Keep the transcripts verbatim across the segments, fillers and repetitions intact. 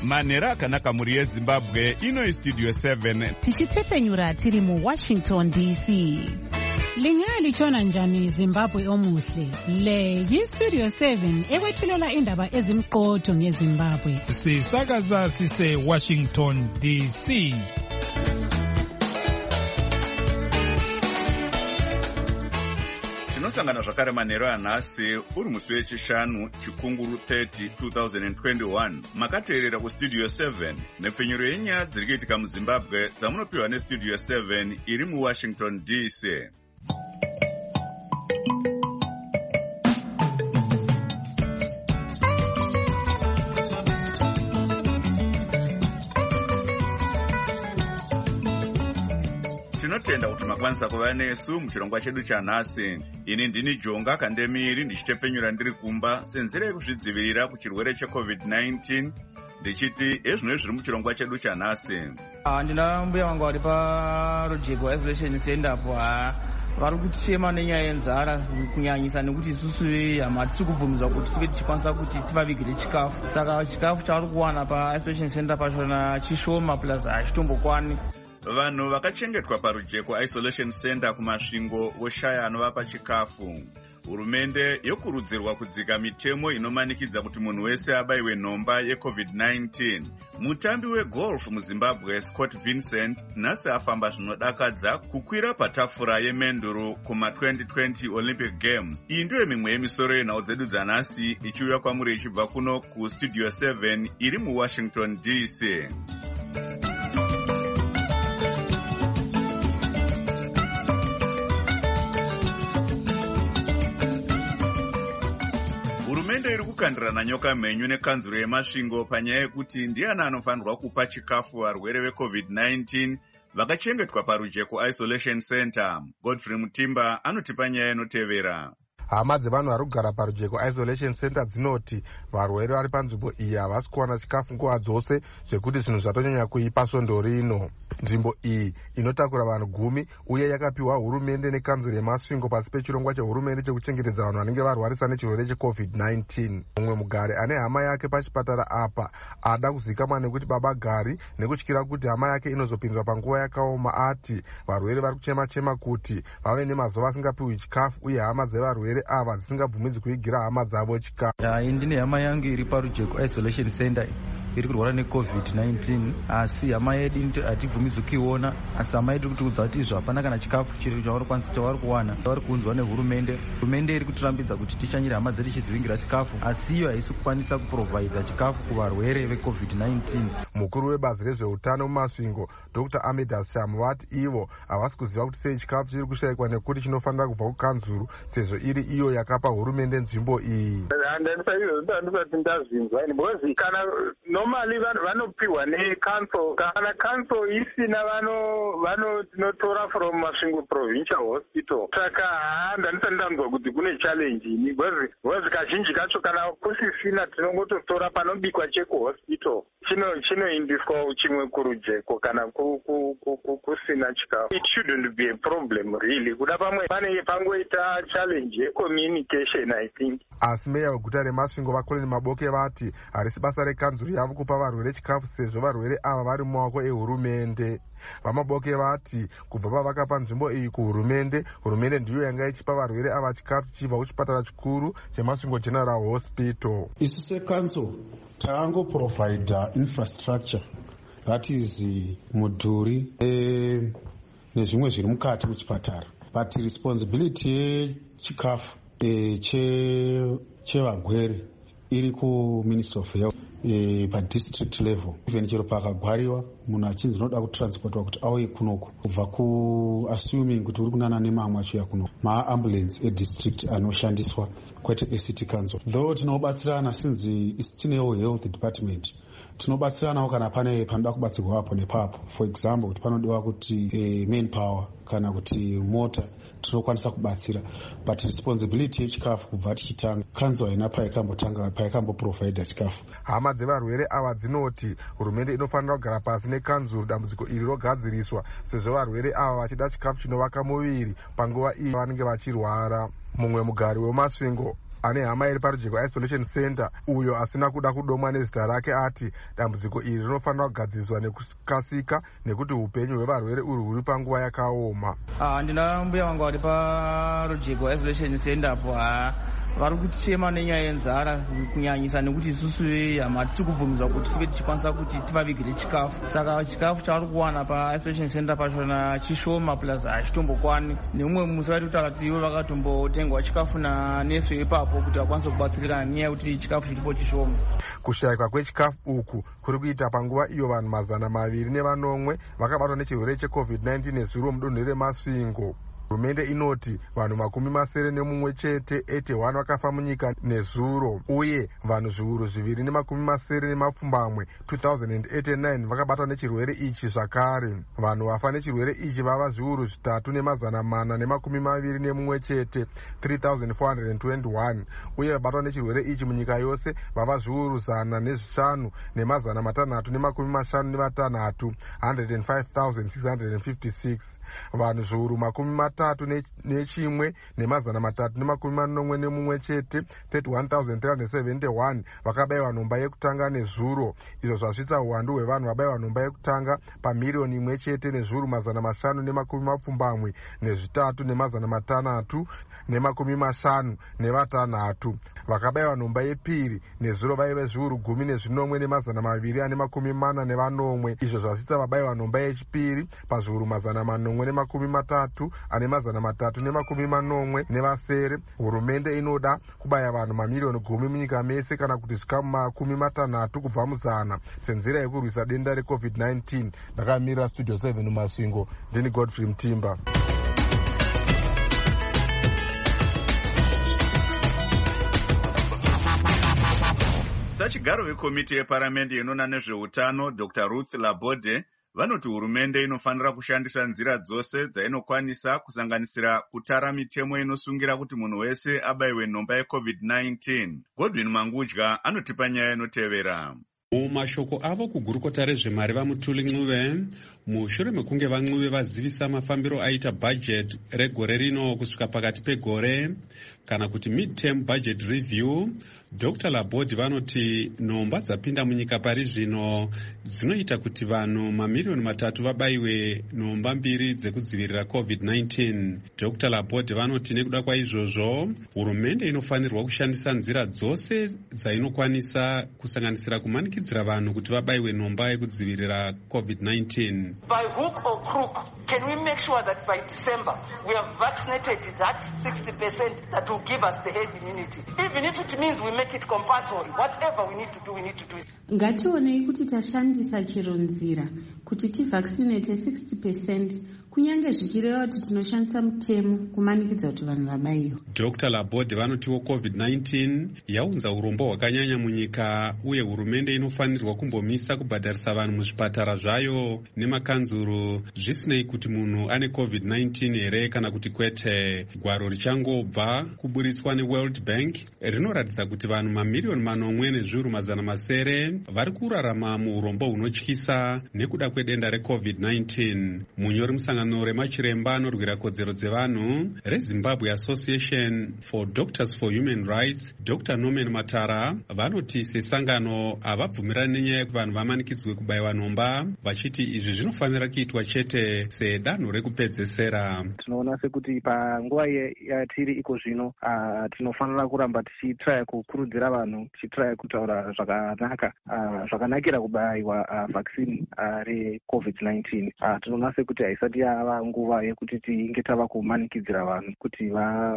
manhero akanaka mhuri yezimbabwe. Ino Studio seven tichitefenyura tiri mu Washington D C. Lingali chona njani Zimbabwe omuhle. Le yi Studio seven ekwethulela indaba ezimqotho ngeZimbabwe. Sisakaza sise Washington D C. tinosangana zvakare manhero anhasi uri musi wechishanu chikunguru thirty two thousand twenty-one. Makateerera kustudio seven nepfenyuro yenyaya dziri kuitika muzimbabwe dzamunopiwa nestudio seven iri muwashington D C. Tinotenda kuti makwanisa kuva nesu muchirongwa chedu chanhasi. Ini ndini Jonga Kandemiri ndichitepfenyura ndiri kumba senzira yekuzvidzivirira kuchirwere checovid nineteen ndichiti ezvino zviri muchirongwa chedu chanhasi. Ndina mbuya wangu vari parujeko isolation center apo vari kutichema nenyaya yenzara kunyanyisa nekuti isusu hama hatisi kubvumidzwa kuti tive tichikwanisa kuti tivavigire chikafu. Saka chikafu chavari kuwana paisolation center pachona chishoma plus hachitombokwani. Vanhu vakachengetwa parujeko isolation center kumasvingo woshaya anovapa chikafu. Hurumende yokurudzirwa kudzika mitemo inomanikidza kuti munhu wese abayiwe nhomba yecovid nineteen. Mutambi wegolf muZimbabwe Scott Vincent nhasi afamba zvinodakadza kukwira patafura yemenduro kuma twenty twenty Olympic Games. Iyi ndiyo mimwe yemisoro yenhau dzedu dzanhasi ichiuya kwamuri ichibva kuno kustudio seven iri muWashington D C. Hurumende iri kukandirana nyoka mhenyu nekanzuro yemasvingo panyaya yekuti ndiani anofanirwa kupa chikafu varwere vecovid nineteen vakachengetwa parujeko isolation center. Godfrey Mutimba anotipa nyaya inotevera. Hama dzevanhu vari kugara parujeko isolation center dzinoti varwere vari panzvimbo iyi havasi kuwana chikafu nguva dzose zvekuti zvinhu zvatonyanya kuipa svondo rino. Nzvimbo iyi inotakura vanhu gumi uye yakapiwa hurumende nekanzuro yemasvingo pasi pechirongwa chehurumende chekuchengetedza vanhu vanenge varwarisa nechirwere checovid nineteen. Mumwe mugari ane hama yake pachipatara apa ada kuzikamwa nekuti baba gari nekutyira kuti hama yake inozopinzwa panguva yakaoma ati varwere vari kuchema-chema kuti vave nemazuva asingapiwi chikafu uye hama dzevarwere ava dzisingabvumidzi kuigira hama dzavo chikafu. Hai, ndine hama yangu iri parujeko isolation center iri kurwara necovid nineteen asi hama yedu hatibvumidzi kuiona. Asi hama yedu kutiudza kuti izvo hapana kana chikafu chiri chavari kwanisa chavari kuwana chavari kuunzwa nehurumende. Hurumende iri kutirambidza kuti tishanyire hama dzedu chidzivingira chikafu asi iyo haisi kukwanisa kuprovhaidha chikafu kuvarwere vecovid nineteen. Mukuru webazi rezveutano mumasvingo Doctor Amidas Shamu vati ivo havasi kuziva kuti sei chikafu chiri kushayikwa nekuti chinofanira kubva kukanzuru sezvo iri iyo yakapa hurumende nzvimbo iyi. Handisati ndazinzwa because kana normally vanopiwa necouncil, kana council isina vanotinotora from Masvingo Provincial Hospital. Saka handisati ndanzwa kuti kune challenge ini because kazhinji kacho kana kusisina tinongototora panobikwa cheko hospital chinoindiswa chimwe kurujeko kana kusina chikafu. It shouldn't be a problem really. Kuda pamwe pane pangoita challenge yecommunication I think. Asi meya weguta remasvingo vakoleni Maboke vati harisi basa rekanzuro yavo kupa varwere chikafu sezvo varwere ava vari mumaoko ehurumende. Vamaboke vati kubva pavakapa nzvimbo iyi kuhurumende, hurumende ndiyo yanga ichipa varwere ava chikafu chichibva kuchipatara chikuru cheMasvingo General Hospital. Isu secouncil takangoprovidha infrastructure, that is mudhuri nezvimwe zviri mukati muchipatara, but responsibility yechikafu chevagwere iri kuMinistry of Health padistrict level. Even chero pakagwariwa munhu achinzi unoda kutransportwa kuti auye kunoko kubva kuassuming kuti uri kunana nemamwe achiuya kunoko maambulance edistrict anoshandiswa kwete acity council. Though tinobatsirana since tinewo health department, tinobatsiranawo kana pane panoda kubatsirwa apo nepapo. For example kuti panodiwa kuti eh, manpower kana kuti mota tinokwanisa kubatsira, but responsibility yechikafu kubva tichitanga kanzo haina paikambotanga paikamboprovhaidha chikafu. Hama dzevarwere ava dzinoti hurumende inofanira kugara pasi nekanzuro dambudziko iri rogadziriswa sezvo varwere ava vachida chikafu chinovaka muviri panguva iyi vanenge vachirwara. Mumwe mugari wemasvingo ane hama iri parujeko isolation center uyo asina kuda kudomwa nezita rake ati dambudziko iri rinofanira kugadziswa nekukasika nekuti upenyu hwevarwere uri huri panguva yakaoma. Ah, ndina mbuya wangu ari parujeko isolation center apo vari kutichema nenyaya yenzara kunyanyisa nekuti isusu hama hatisi kubvumidzwa kuti tive tichikwanisa kuti tivavigire chikafu. Saka chikafu chavari kuwana paisolation center pachona chishoma plus hachitombokwani. Neumwe musi vaitotaura kuti ivo vakatombotengwa chikafu nanesu ipapo kuti vakwanise kubatsirikana nenyaya yekuti chikafu chiripo chishoma. Kushayikwa kwechikafu uku kuri kuita panguva iyo vanhu mazana maviri nevanomwe vakabatwa nechirwere checovid nineteen nezuro mudunhu reMasvingo. Hurumende inoti vanhu makumi masere nemumwe chete eighty-one vakafa munyika nezuro uye vanhu zviuru zviviri nemakumi masere nemapfumbamwe two thousand eighty-nine vakabatwa nechirwere ichi zvakare. Vanhu vafa nechirwere ichi vava zviuru zvitatu nemazana mana nemakumi maviri nemumwe chete three thousand four hundred twenty-one uye vabatwa nechirwere ichi munyika yose vava zviuru zana nezvishanu nemazana matanhatu nemakumi mashanu nematanhatu one hundred five thousand six hundred fifty-six. Vanhu zviuru makumi matatu nechimwe nemazana matatu nemakumi manomwe nemumwe chete thirty-one thousand three hundred seventy-one vakabayiwa nhomba yekutanga nezuro. Izvo zvasvitsa uwandu hwevanhu vabayiwa nhomba yekutanga pamiriyoni imwe chete nezviuru mazana mashanu nemakumi mapfumbamwe nezvitatu nemazana matanhatu nemakumi mashanu nevatanhatu. Vakabayiwa nhomba yepiri nezuro vaive zviuru gumi nezvinomwe nemazana maviri ane makumi mana nevanomwe. Izvo zvasvitsa vabayiwa nhomba yechipiri pazviuru mazana manomwe nemakumi matatu ane mazana matatu nemakumi manomwe nevasere. Hurumende inoda kubaya vanhu mamiriyoni gumi munyika mese kana kuti zvikamu makumi matanhatu kubva muzana senzira yekurwisa denda recovid nineteen. Ndakamira studio seven muMasvingo, ndini Godfrey Mtimba. Sachigaro vekomiti yeparamende inona nezveutano Doctor Ruth Labode vanoti hurumende inofanira kushandisa nzira dzose dzainokwanisa kusanganisira kutara mitemo inosungira kuti munhu wese abayiwe nhomba yecovid nineteen. Godwin Mangudya anotipa nyaya inotevera. Mumashoko avo kugurukota rezvemari vaMutuli Ncube mushure mekunge vaNcube vazivisa mafambiro aita budget regore rino kusvika pakati pegore kana kuti mid-term budget review, Doctor Labode vanoti nhomba dzapinda munyika pari zvino dzinoita kuti vanhu mamiriyoni matatu vabayiwe nhomba mbiri dzekudzivirira covid nineteen. Doctor Labode vanoti nekuda kwaizvozvo hurumende inofanirwa kushandisa nzira dzose dzainokwanisa kusanganisira kumanikidzira vanhu kuti vabayiwe nhomba yekudzivirira covid nineteen. By hook or crook, can we make sure that by December we have vaccinated that sixty percent that will give us the herd immunity? Even if it means we make it compulsory, whatever we need to do, we need to do it. Ngationei kuti tashandisa chero nzira kuti tivaccinate sixty percent kunyange zvichireva kuti tinoshandisa mutemo kumanikidza kuti vanhu vabayiwe. Doctor Labode vanotiwo covid nineteen yaunza urombo hwakanyanya munyika uye hurumende inofanirwa kumbomisa kubhadharisa vanhu muzvipatara zvayo nemakanzuru zvisinei kuti munhu ane covid nineteen here kana kuti kwete. Gwaro richangobva kuburitswa neWorld Bank rinoratidza kuti vanhu mamiriyoni manomwe nezviuru mazana masere vari kurarama muurombo hunotyisa nekuda kwedenda recovid nineteen. Munyori musangano remachiremba anorwira kodzero dzevanhu reZimbabwe Association for Doctors for Human Rights, Doctor Norman Matara vanoti sesangano havabvumirani nenyaya yekuti vanhu vamanikidzwe kubayiwa nhomba, vachiti izvi zvinofanira kuitwa chete sedanho rekupedzesera. Tinoona sekuti panguva yatiri iko zvino uh, tinofanira kuramba tichitraya kukurudzira vanhu tichitraya kutaura zvakanaka uh, zvakanakira kubayiwa uh, vaccine uh, recovid nineteen. Uh, tinoona sekuti haisati yava nguva yekuti tinge tava kumanikidzira vanhu kuti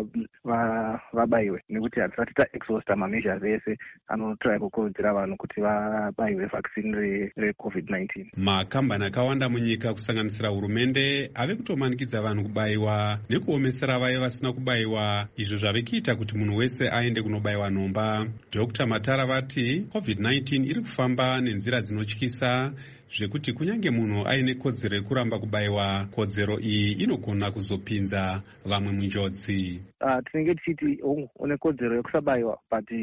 vabayiwe va, va nekuti hatisati taexhausta mameasures ese anotraya kukurudzira vanhu kuti vabayiwe vaccine recovid nineteen. Makambani akawanda munyika kusanganisira hurumende ave kutomanikidza vanhu kubayiwa nekuomesera vaye vasina kubayiwa, izvo zvave kuita kuti munhu wese aende kunobayiwa nhomba. Doctor Matara vati covid nineteen iri kufamba nenzira dzinotyisa zvekuti kunyange munhu aine kodzero yekuramba kubayiwa, kodzero iyi inogona kuzopinza vamwe munjodzi. Uh, tinenge tichiti une kodzero yekusabayiwa but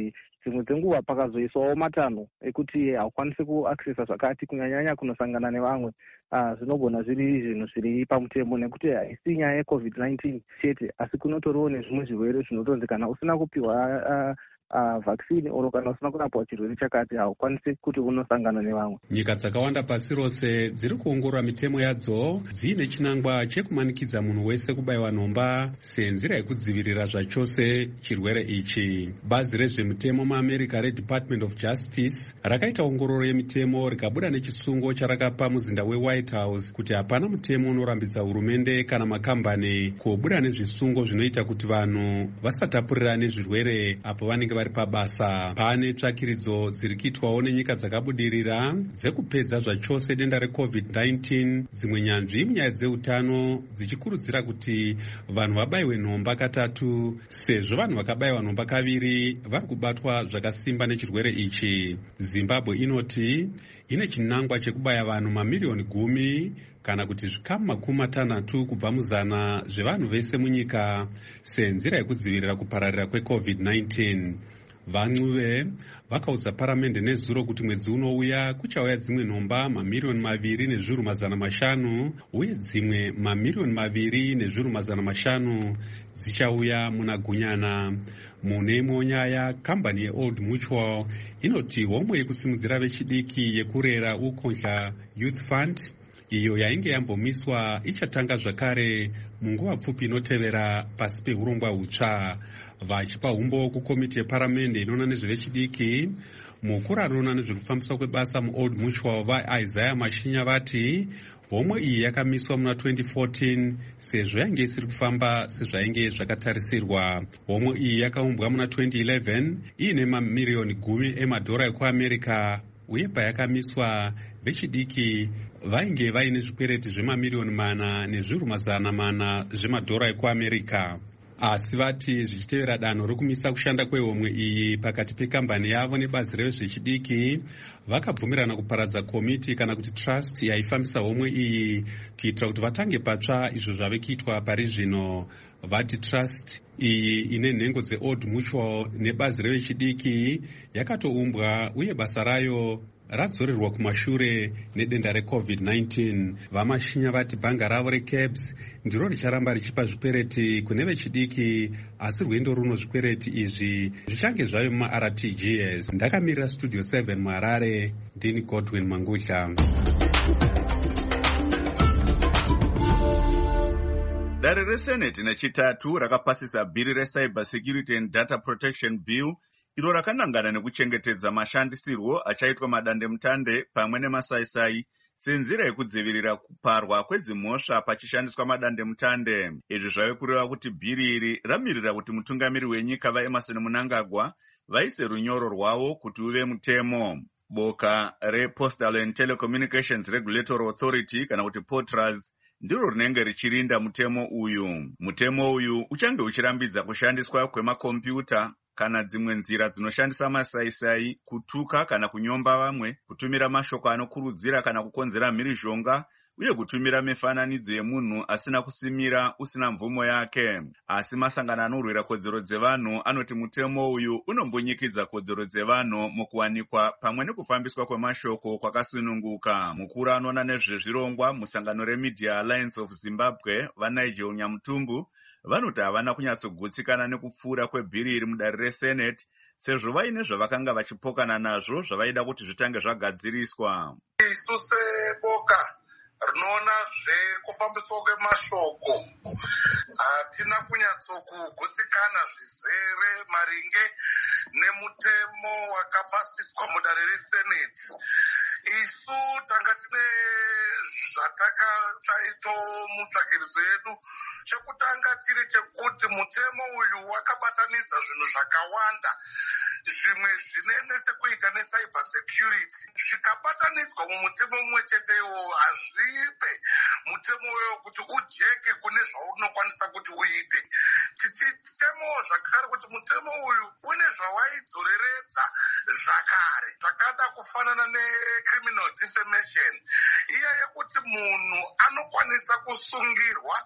dzimwe dzenguva pakazoiswawo matanho ekuti haukwanisi kuaccessa zvakati kunyanyanya kunosangana nevamwe. Uh, zvinogona zviri zvinhu zviri pamutemo nekuti haisi nyaya yecovid nineteen chete asi kunotoriwo nezvimwe zvirwere zvinotonzi kana usina kupiwa uh, Uh, vaccine oro kana usina kurapwa chirwere chakati haukwanisi kuti unosangana nevamwe. Nyika dzakawanda pasi rose dziri kuongorora mitemo yadzo dziine chinangwa chekumanikidza munhu wese kubayiwa nhomba senzira yekudzivirira zvachose chirwere ichi. Bazi rezvemitemo muAmerica reDepartment of Justice rakaita ongororo yemitemo rikabuda nechisungo charakapa muzinda weWhite House kuti hapana mutemo unorambidza hurumende kana makambani kubuda nezvisungo zvinoita kuti vanhu vasatapurirane zvirwere apo vanenge vari pabasa. Pane tsvakiridzo dziri kuitwawo nenyika dzakabudirira dzekupedza zvachose denda recovid nineteen, dzimwe nyanzvi munyaya dzeutano dzichikurudzira kuti vanhu vabayiwe nhomba katatu sezvo vanhu vakabayiwa nhomba kaviri vari kubatwa zvakasimba nechirwere ichi. Zimbabwe inoti ine chinangwa chekubaya vanhu mamiriyoni gumi kana kuti zvikamu makumi matanhatu kubva muzana zvevanhu vese munyika senzira yekudzivirira kupararira kwecovid nineteen. Vancuve vakaudza paramende nezuro kuti mwedzi unouya kuchauya dzimwe nhomba mamiriyoni maviri nezviuru mazana mashanu uye dzimwe mamiriyoni maviri nezviuru mazana mashanu dzichauya muna gunyana. Mune imwe nyaya, kambani yeOld Mutual inoti homwe yekusimudzira vechidiki yekurera ukonja Youth Fund iyo yainge yambomiswa ichatanga zvakare munguva pfupi inotevera pasi pehurongwa hutsva. Vachipa umbo kukomiti yeparamende inoona nezvevechidiki, mukuru anoona nezvekufambiswa kwebasa muOld Mutual vaIsaiah Mashinya vati homwe iyi yakamiswa muna twenty fourteen sezvo yange isiri kufamba sezvainge zvakatarisirwa. Homwe iyi yakaumbwa muna twenty eleven iine mamiriyoni gumi emadhora ekuAmerica uye payakamiswa vechidiki vainge vaine zvikwereti zvemamiriyoni mana nezviuru mazana mana zvemadhora ekuAmerica. Asi vati zvichitevera danho rokumisa kushanda kwehomwe iyi pakati pekambani yavo nebazi rezvechidiki vakabvumirana kuparadza komiti kana kuti trust yaifambisa homwe iyi kuitira kuti vatange patsva izvo zvave kuitwa pari zvino. Vati trust iyi ine nhengo dzeOld Mutual nebazi revechidiki yakatoumbwa uye basa rayo radzorerwa kumashure nedenda recovid nineteen. Vamashinya vati bhanga ravo reCabs ndiro richaramba richipa zvikwereti kune vechidiki asi rwendo runo zvikwereti izvi zvichange zvave mumaR T G S. Ndakamirira Studio seven muHarare, ndini Godwin Mangudla. Dare reSenate nechitatu rakapasisa bhiri reCyber Security and Data Protection Bill iro rakanangana nekuchengetedza mashandisirwo achaitwa madandemutande pamwe nemasaisai senzira yekudzivirira kuparwa kwedzimhosva pachishandiswa madandemutande. Izvi zvave kureva kuti bhiri iri ramirira kuti mutungamiri wenyika vaEmerson Mnangagwa vaise runyoro rwavo kuti uve mutemo. Boka rePostal and Telecommunications Regulatory Authority kana kuti POTRAS ndiro rinenge richirinda mutemo uyu. Mutemo uyu uchange uchirambidza kushandiswa kwemakombiyuta kana dzimwe nzira dzinoshandisa masaisai kutuka kana kunyomba vamwe, kutumira mashoko anokurudzira kana kukonzera mhirizhonga uye kutumira mifananidzo yemunhu asina kusimira usina mvumo yake. Asi masangano anorwira kodzero dzevanhu anoti mutemo uyu unombunyikidza kodzero dzevanhu mukuwanikwa pamwe nekufambiswa kwemashoko kwakasununguka. Mukuru anoona nezvezvirongwa musangano reMedia Alliance of Zimbabwe vaNigel Nyamutumbu vanoti havana kunyatsogutsikana nekupfuura kwebhiri iri mudare reSenate sezvo vaine zvavakanga vachipokana nazvo zvavaida kuti zvitange zvagadziriswa. Isu seboka rinoona zvekufambiswa kwemashoko hatina kunyatsokugutsikana zvizere maringe nemutemo wakapasiswa mudare reSenate. Isu tanga tine zvatakachaito mutsvakiridzo yedu. Chekutanga chiri chekuti mutemo uyu wakabatanidza zvinhu zvakawanda, zvimwe zvine nechekuita necyber security zvikabatanidzwa mumutemo mumwe chete iwowo hazvipe mutemo uyo kuti ujeke kune zvaunokwanisa kuti uite. Tichitemowo zvakare kuti mutemo uyu une zvawaidzoreredza zvakare zvakada kufanana necriminal defamation, iya yekuti munhu anokwanisa kusungirwa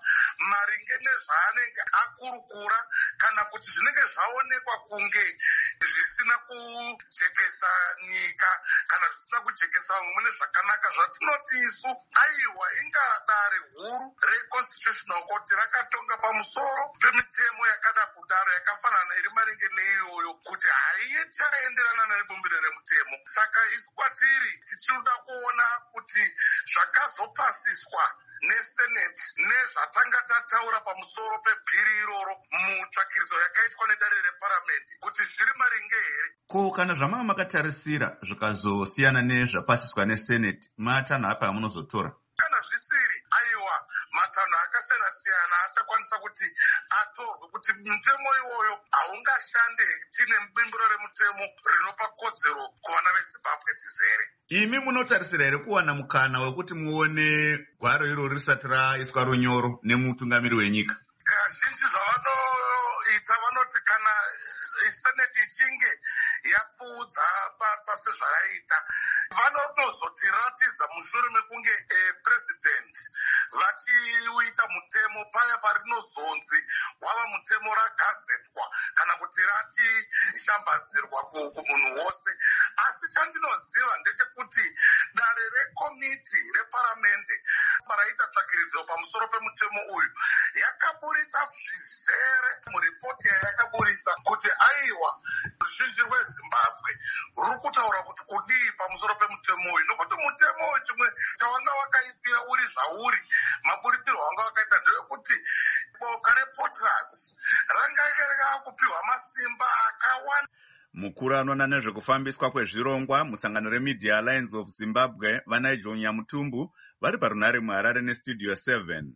maringe nezvaanenge akurukura kana kuti zvinenge zvaonekwa kunge zvisina kujekesa nyika kana zvisina kujekesa vamwe mune zvakanaka zvatinoti isu aiwa ingadare huru reconstitutional court rakatonga pamusoro pemitemo yakada kudaro yakafanana iri maringe neiyoyo kuti haichaenderana nebumbiro remutemo. Saka isu kwatiri tichinoda kuona kuti zvakazopasiswa neseneti nezvatanga tataura pamusoro pebhiri iroro mutsvakiridzo yakaitwa nedare reparamende kuti zviri maringe here. Ko kana zvamanga makatarisira zvikazosiyana nezvapasiswa neseneti, matanho apa amunozotora? Kana zvisiri, aiwa, matanho akasiyana-siyana achakwanisa kuti atorwe kuti mutemo iwoyo haungashande tine bumbiro remutemo rinopa kodzero kuvana veZimbabwe dzizere. Imi munotarisira here kuwana mukana wekuti muone gwaro iro risati raiswa runyoro nemutungamiri wenyika? Kazhinji zvavanoita vanoti kana seneti ichinge yapfuudza basa sezvaraita vanotozotiratidza mushure mekunge president vachiuita mutemo paya parinozonzi wava mutemo ragazetwa kana kuti ratishambadzirwa kumunhu wose. Asi chandinoziva ndechekuti dare rekomiti reparamende paraita tsvakiridzo pamusoro pemutemo uyu yakaburitsa zvizere muripoti yayakaburitsa kuti aiwa ruzhinji rweZimbabwe ruri kutaura kuti kudii pamusoro pemutemo uyu, nokuti mutemo uyu chimwe chawanga wakaipira uri zvauri maburitirwo wanga wakaita ndewekuti boka reporters ranga rakakupiwa masimba akawanda. Mukuru anoona nezvekufambiswa kwezvirongwa musangano reMedia Alliance of Zimbabwe vaNigel Nyamutumbu vari parunhare muHarare neStudio seven.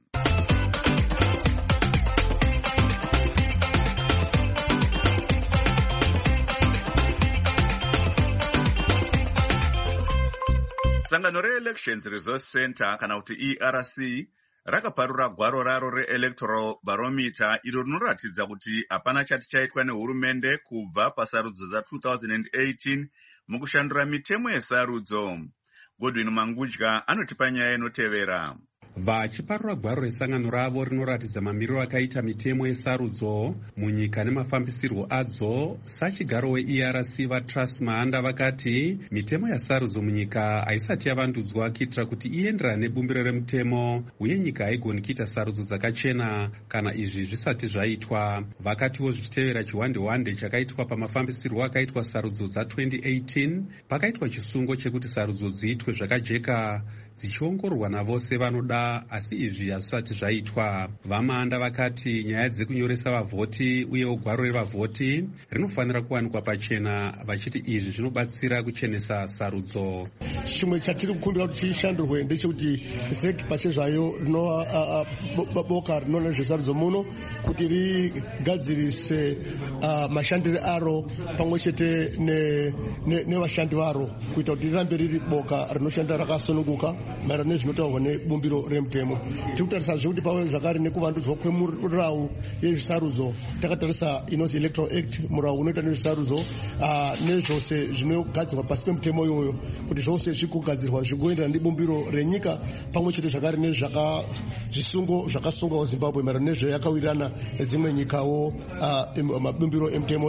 Sangano re-Elections Resource Center kana kuti E R C rakaparura gwaro raro re-Electoral Barometer iro rinoratidza kuti hapana chati chaitwa nehurumende kubva pasarudzo dza two thousand eighteen mukushandura mitemo yesarudzo. Godwin Mangudya anotipa nyaya inotevera. Vachiparura gwaro resangano ravo rinoratidza mamiriro akaita mitemo yesarudzo munyika nemafambisirwo adzo, sachigaro we-E R C vaTrust Mahanda vakati mitemo yesarudzo munyika haisati yavandudzwa kuitira kuti ienderane nebumbiro remutemo uye nyika haigoni kuita sarudzo dzakachena kana izvi zvisati zvaitwa. Vakatiwo zvichitevera chiwande-wande chakaitwa pamafambisirwo akaitwa sarudzo dza twenty eighteen pakaitwa chisungo chekuti sarudzo dziitwe zvakajeka dzichiongororwa navose vanoda, asi izvi hazvisati zvaitwa. VaMahanda vakati nyaya dzekunyoresa vavhoti uyewo gwaro revavhoti rinofanira kuwanikwa pachena, vachiti izvi zvinobatsira kuchenesa sarudzo. Chimwe chatiri kukumbira kuti chishandurwe ndechekuti zek pachezvayo rinova boka rinoona nezvesarudzo muno kuti rigadzirise mashandiro aro pamwe chete nevashandi varo kuita kuti rirambe riri boka rinoshanda rakasununguka maererano nezvinotaurwa nebumbiro remutemo. Tiri kutarisazve kuti pave zvakare nekuvandudzwa kwemurau yezvisarudzo. Takatarisa inozi Electoral Act, murau unoita nezvisarudzo nezvose zvinogadzirwa pasi pemutemo iyoyo kuti zvose zvikugadzirwa zvigoenderana nebumbiro renyika pamwe chete zvakare nezvisungo zvakasungwa kuZimbabwe maererano nezvayakawirirana nedzimwe nyikawo mabumbiro emutemo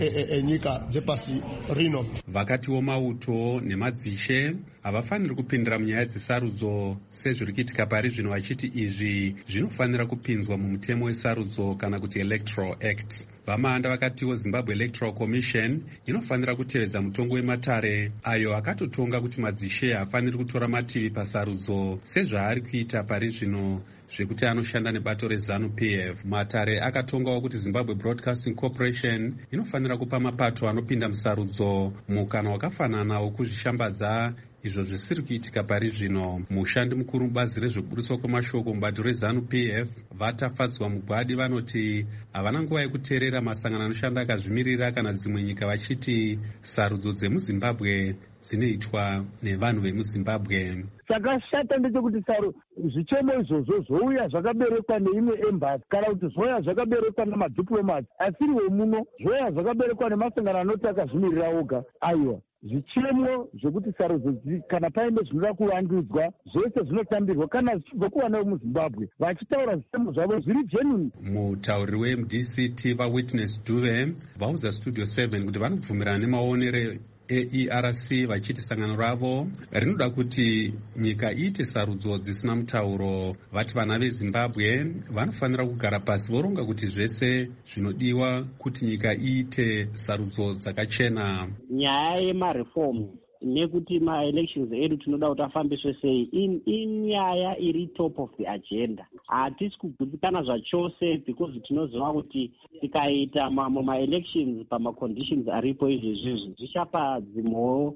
enyika dzepasi rino. Vakatiwo mauto nemadzishe havafaniri kupindira munyaya dzesarudzo sezviri kuitika pari zvino, vachiti izvi zvinofanira kupinzwa mumutemo wesarudzo kana kuti Electoral Act. VaMahanda vakatiwo Zimbabwe Electoral Commission inofanira kutevedza mutongo wematare ayo akatotonga kuti madzishe haafaniri kutora mativi pasarudzo sezvaari kuita pari zvino zvekuti anoshanda nebato reZANU-P F. Matare akatongawo kuti Zimbabwe Broadcasting Corporation inofanira kupa mapato anopinda musarudzo mukana wakafanana wokuzvishambadza, izvo zvisiri kuitika pari zvino. Mushandi mukuru mubazi rezvekuburitswa kwemashoko mubato reZANU-P F vatafadzwa mugwadi vanoti havana nguva yekuteerera masangano anoshanda akazvimirira kana dzimwe nyika, vachiti sarudzo dzemuZimbabwe dzinoitwa nevanhu vemuZimbabwe. Chakashata ndechekuti saru zvichemo izvozvo zvouya zvakaberekwa neimwe embassy kana kuti zvouya zvakaberekwa namadiplomats asiriwo muno, zvouya zvakaberekwa nemasangano anoti akazvimirira oga. Aiwa, zvichemo zvekuti sarudzo kana paine zvinoda kuvandudzwa zvese zvinotambirwa kana zvichibva kuvana vemuzimbabwe vachitaura zvichemo zvavo zviri genuine. Mutauriri weM D C T vaWitness Duve vaudza Studio seven kuti vanobvumirana nemaonero E R C vachiti sangano ravo rinoda kuti nyika iite sarudzo dzisina mutauro. Vati vana veZimbabwe vanofanira kugara pasi voronga kuti zvese zvinodiwa kuti nyika iite sarudzo dzakachena. Nyaya yemareform nekuti maelections edu tinoda kuti afambiswe sei inyaya iri top of the agenda. Hatisi kugutsikana zvachose because tinoziva kuti tikaita maelections pamaconditions aripo izvezvizvi zvichapa dzimwewo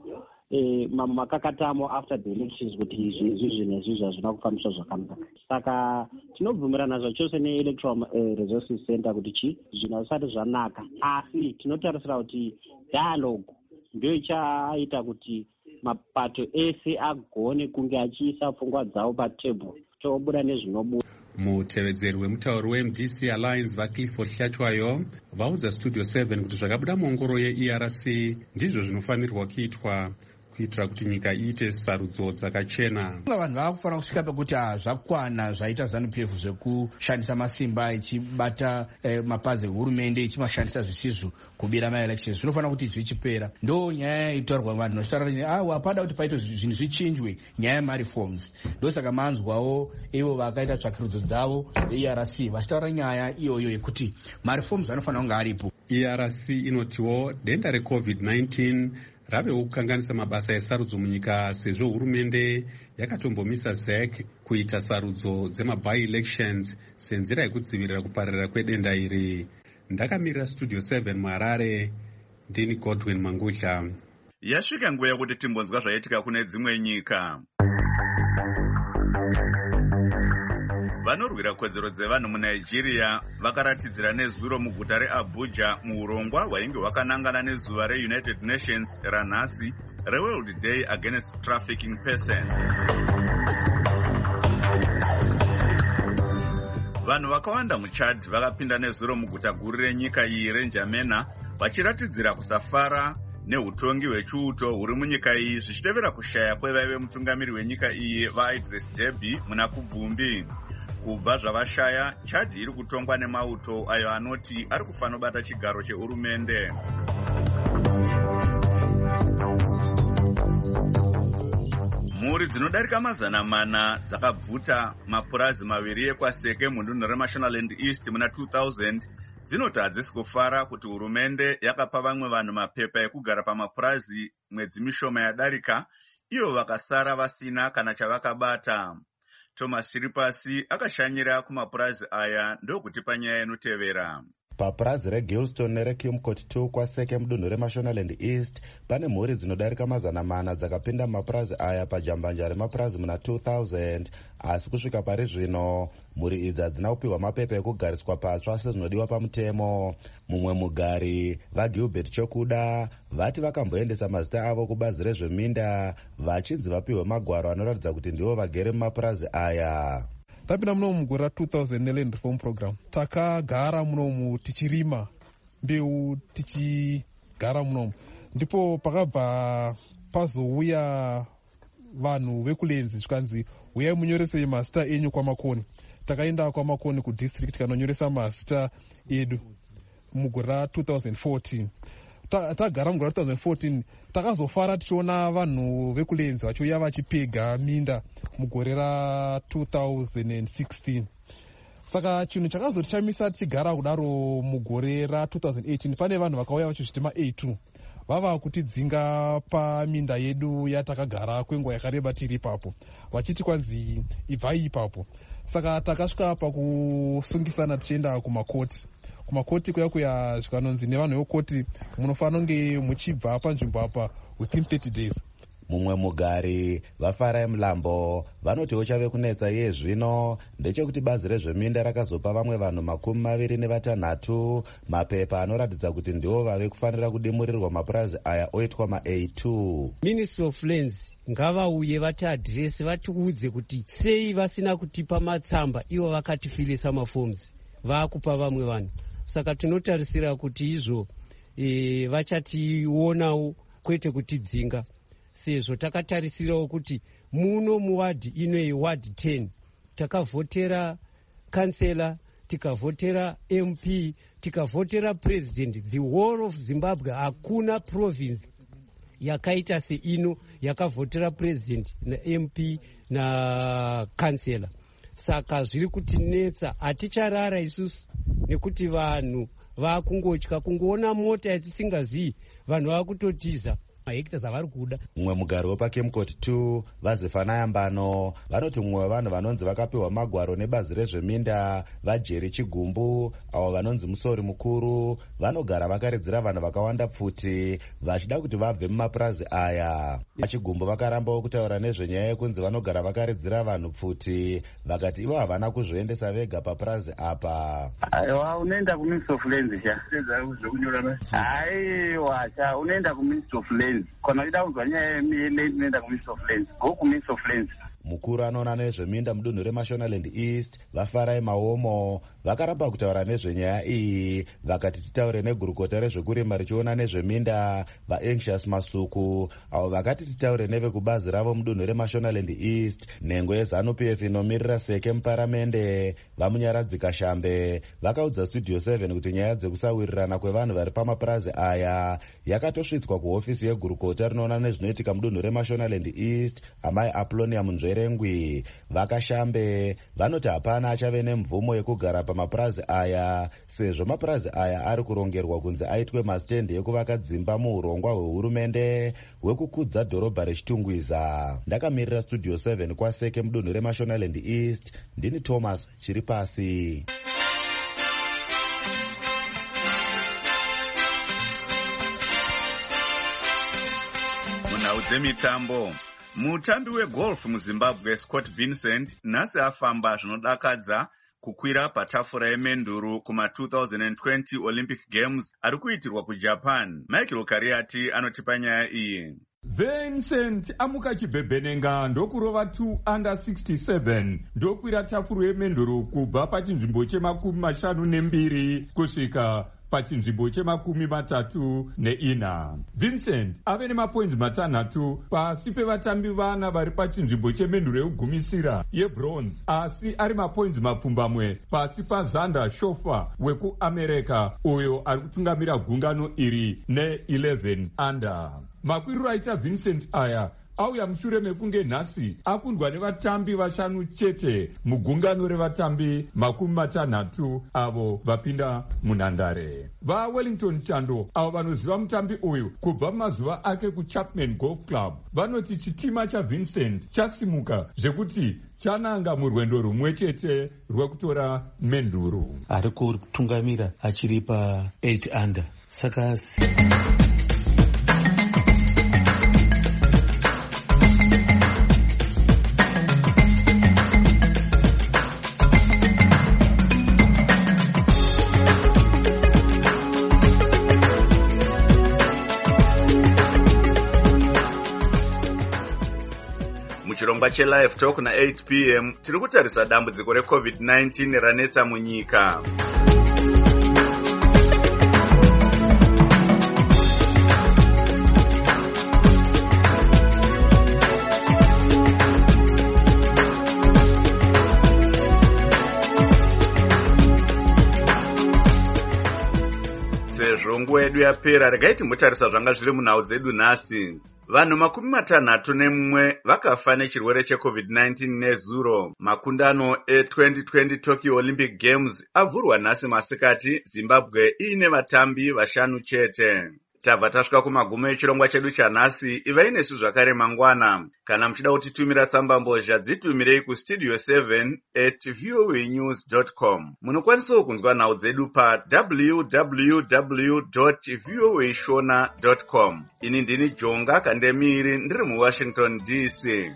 makakatamo after the elections kuti izvezvi nezvizvi hazvina kufambiswa zvakanaka. Saka tinobvumirana zvachose neelectoral resources center kuti chi zvinhu zvisati zvanaka, asi tinotarisira kuti dialogue ndio ichaita kuti mapato ese agone kunge achiisa pfungwa dzavo patebhuru tobuda nezvinobuda. Mutevedzeri wemutauri weM D C Alliance vaClifford Hlachwayo vaudza Studio seven kuti zvakabuda muongoro yeE R C ndizvo zvinofanirwa kuitwa kuitira kuti nyika iite sarudzo dzakachena. Vanhu vakufanira kusvika pekuti zvakwana zvaita ZANU-P F zvekushandisa masimba ichibata eh, mapazi ehurumende ichimashandisa zvisizvo kubira maelections zvinofanira kuti zvichipera. Ndo nyaya itaurwa vanhu vachitaura ah wapada kuti paito zvinhu zvichinjwe nyaya yemareforms. Ndo saka manzwawo ivo vakaita tsvakirudzo dzavo E R C vachitaura nyaya iyoyo yekuti mareforms anofanira kunge aripo. E R C inotiwo denda reCovid nineteen ravewo kukanganisa mabasa esarudzo munyika sezvo hurumende yakatombomisa Z E C kuita sarudzo dzemabi-elections senzira yekudzivirira kupararira kwedenda iri. Ndakamirira Studio seven muHarare, ndini Godwin Mangudla. Yasvika nguva yekuti timbonzwa zvaitika kune dzimwe nyika. Vanorwira kodzero dzevanhu muNigeria vakaratidzira nezuro muguta reAbuja muurongwa hwainge hwakanangana nezuva reUnited Nations ranhasi reWorld Day Against Trafficking Person. Vanhu vakawanda muChad vakapinda nezuro muguta guru renyika iyi reNjamena vachiratidzira kusafara neutongi hwechiuto huri munyika iyi zvichitevera kushaya kwevaive mutungamiri wenyika iyi vaIdris Deby muna kubvumbi. Kubva zvavashaya, Chad iri kutongwa nemauto ayo anoti ari kufanira kubata chigaro chehurumende. Mhuri dzinodarika mazana mana dzakabvuta mapurazi maviri ekwaseke mudunhu reMashonaland East muna two thousand dzinoti hadzisi kufara kuti hurumende yakapa vamwe vanhu mapepa ekugara pamapurazi mwedzi mishoma yadarika, ivo vakasara vasina kana chavakabata. Thomas Siripasi akashanyira kumapurazi aya ndokuti panyaya inotevera. Papurazi reGilston nereKimcourt two kwaseke mudunhu reMashonaland East pane mhuri dzinodarika mazana mana dzakapinda mapurazi aya pajambanja remapurazi muna two thousand, asi kusvika pari zvino mhuri idzi hadzina kupiwa mapepa ekugariswa patsva sezvinodiwa pamutemo. Mumwe mugari vaGilbert Chokuda vati vakamboendesa mazita avo kubazi rezveminda vachinzi vapiwe magwaro anoratidza kuti ndivo vagere mumapurazi aya. Tapinda muno mugore ra two thousand neLand Reform Program takagara munomu tichirima mbeu tichigara munomu, ndipo pakabva pazouya vanhu vekulenzi zvikanzi uyai munyorese mazita enyu kwamakoni. Takaenda kwamakoni kudistrict kanonyoresa mazita edu mugore ra two thousand fourteen. Tagara mugore ra two thousand fourteen takazofara tichiona vanhu vekulenzi vachiuya vachipega minda mugore ra two thousand sixteen. Saka chinhu chakazochamisa tichigara kudaro mugore ra two thousand eighteen pane vanhu vakauya vachizvitima A two vava kutidzinga paminda yedu yatakagara kwenguva yakareba tiri ipapo vachiti kwanzi ibvai ipapo. Saka takasvika pakusungisana tichienda kumakoti. Kumakoti kuya kuya zvikanonzi nevanhu vekoti munofanira kunge muchibva panzvimbo apa within thirty days. Mumwe mugari vaFarai Mulambo vanotiwo chave kunetsa iye zvino ndechekuti bazi rezveminda rakazopa vamwe vanhu makumi maviri nevatanhatu mapepa anoratidza kuti ndivo vave kufanira kudimurirwa mapurazi aya oitwa maA two. Ministry of Lands ngavauye vatiadhiresi vatiudze kuti sei vasina kutipa matsamba ivo vakatifilisa mafoms vakupa vamwe vanhu. Saka tinotarisira kuti izvo e, vachationawo kwete kutidzinga, sezvo takatarisirawo kuti muno muwadhi inoyi ward ten takavhotera kansela, tikavhotera M P, tikavhotera president. The whole of Zimbabwe hakuna province yakaita seino yakavhotera president na M P na kansela. Saka zviri kutinetsa, haticharara isusu nekuti vanhu vakungotya kungoona mota yatisingazivi, vanhu vakutotiza mahekita zavari kuda. Mumwe mugari wepakemcourt two vazefanayambano vanoti mumwe wevanhu vanonzi vakapiwa magwaro nebazi rezveminda vajeri chigumbu, avo vanonzi musori mukuru, vanogara vakaredzera vanhu vakawanda pfuti vachida kuti vabve mumapurazi aya. Vachigumbu vakarambawo kutaura nezvenyaya yekunzi vanogara vakaredzera vanhu pfuti, vakati ivo havana kuzviendesa vega papurazi apa. Aiwa, unoenda kuministry of lands cha zvekunyora. Aiwa, cha unoenda kuministry of lands. Kana ida kunzwa nyaya yeland unoenda kuministry of lands. Go kuministry of lands. Mukuru anoona nezveminda mudunhu reMashonaland East vafarai maomo vakaramba kutaura nezvenyaya iyi, vakati titaure negurukota rezvekurima richiona nezveminda vaanxious masuku, avo vakati titaure nevekubazi ravo mudunhu reMashonaland East. Nhengo yeZANU-P F inomirira seke muparamende vamunyaradzika shambe vakaudza studio seven kuti nyaya dzekusawirirana kwevanhu vari pamapurazi aya yakatosvitswa kuhofisi yegurukota rinoona nezvinoitika mudunhu reMashonaland East, amai Aplonia Munzvere Rengwi. Vakashambe vanoti hapana achave nemvumo yekugara pamapurazi aya sezvo mapurazi aya ari kurongerwa kunzi aitwe masitendi ekuvaka dzimba muurongwa hwehurumende hwekukudza dhorobha rechitungwiza. Ndakamirira studio seven kwaseke mudunhu reMashonaland East, ndini Thomas Chiripasi. Munhau dzemitambo. Mutambi wegolf muZimbabwe Scott Vincent nhasi afamba zvinodakadza kukwira patafura yemenduru kuma two thousand twenty Olympic Games ari kuitirwa kuJapan. Michael Kariati anotipa nyaya iyi. Vincent amuka chibhebhenenga ndokurova two under sixty-seven ndokwira tafura yemenduru kubva pachinzvimbo chemakumi mashanu nembiri kusvika pachinzvimbo chemakumi matatu neina. Vincent ave nemapoints matanhatu pasi pevatambi vana vari pachinzvimbo chemenduro yekugumisira yebronze, asi ari mapoints mapfumbamwe pasi paZander Shofa wekuamerica uyo ari kutungamira gungano iri ne-eleven under. Makwiriro aita Vincent aya auya mushure mekunge nhasi akundwa nevatambi vashanu chete mugungano revatambi makumi matanhatu avo vapinda munhandare. VaWellington Chando avo vanoziva mutambi uyu kubva mumazuva ake kuChapman Golf Club vanoti chitima chaVincent chasimuka zvekuti chananga murwendo rumwe chete rwekutora menduru. Ari kutungamira achiri pa eight under. Saka muchirongwa chelive talk na eight p m tiri kutarisa dambudziko recovid nineteen ranetsa munyika. Sezvo nguva yedu yapera, regai timbotarisa zvanga zviri munhau dzedu nhasi. Vanhu makumi matanhatu nemumwe vakafa nechirwere checovid nineteen nezuro. Makundano e-twenty twenty Tokyo Olympic Games avhurwa nhasi masikati, Zimbabwe iine vatambi vashanu chete. Tabva tasvika kumagumo echirongwa chedu chanhasi. Ivai nesu zvakare mangwana. Kana muchida kutitumira tsamba mbozha, dzitumirei kustudio seven at voanews dot com. Munokwanisawo kunzwa nhau dzedu pa w w w dot voa shona dot com. Ini ndini Jonga Kandemiri, ndiri muWashington D C.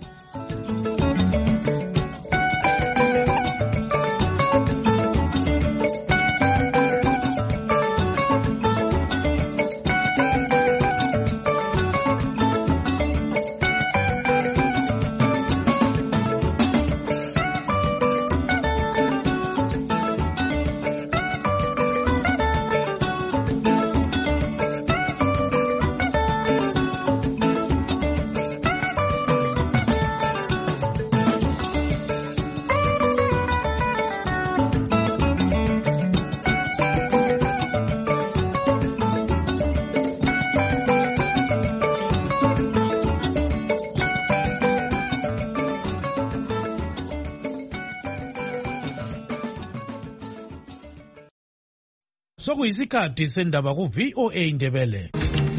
Sokuyisikhathi sendaba ku V O A Ndebele.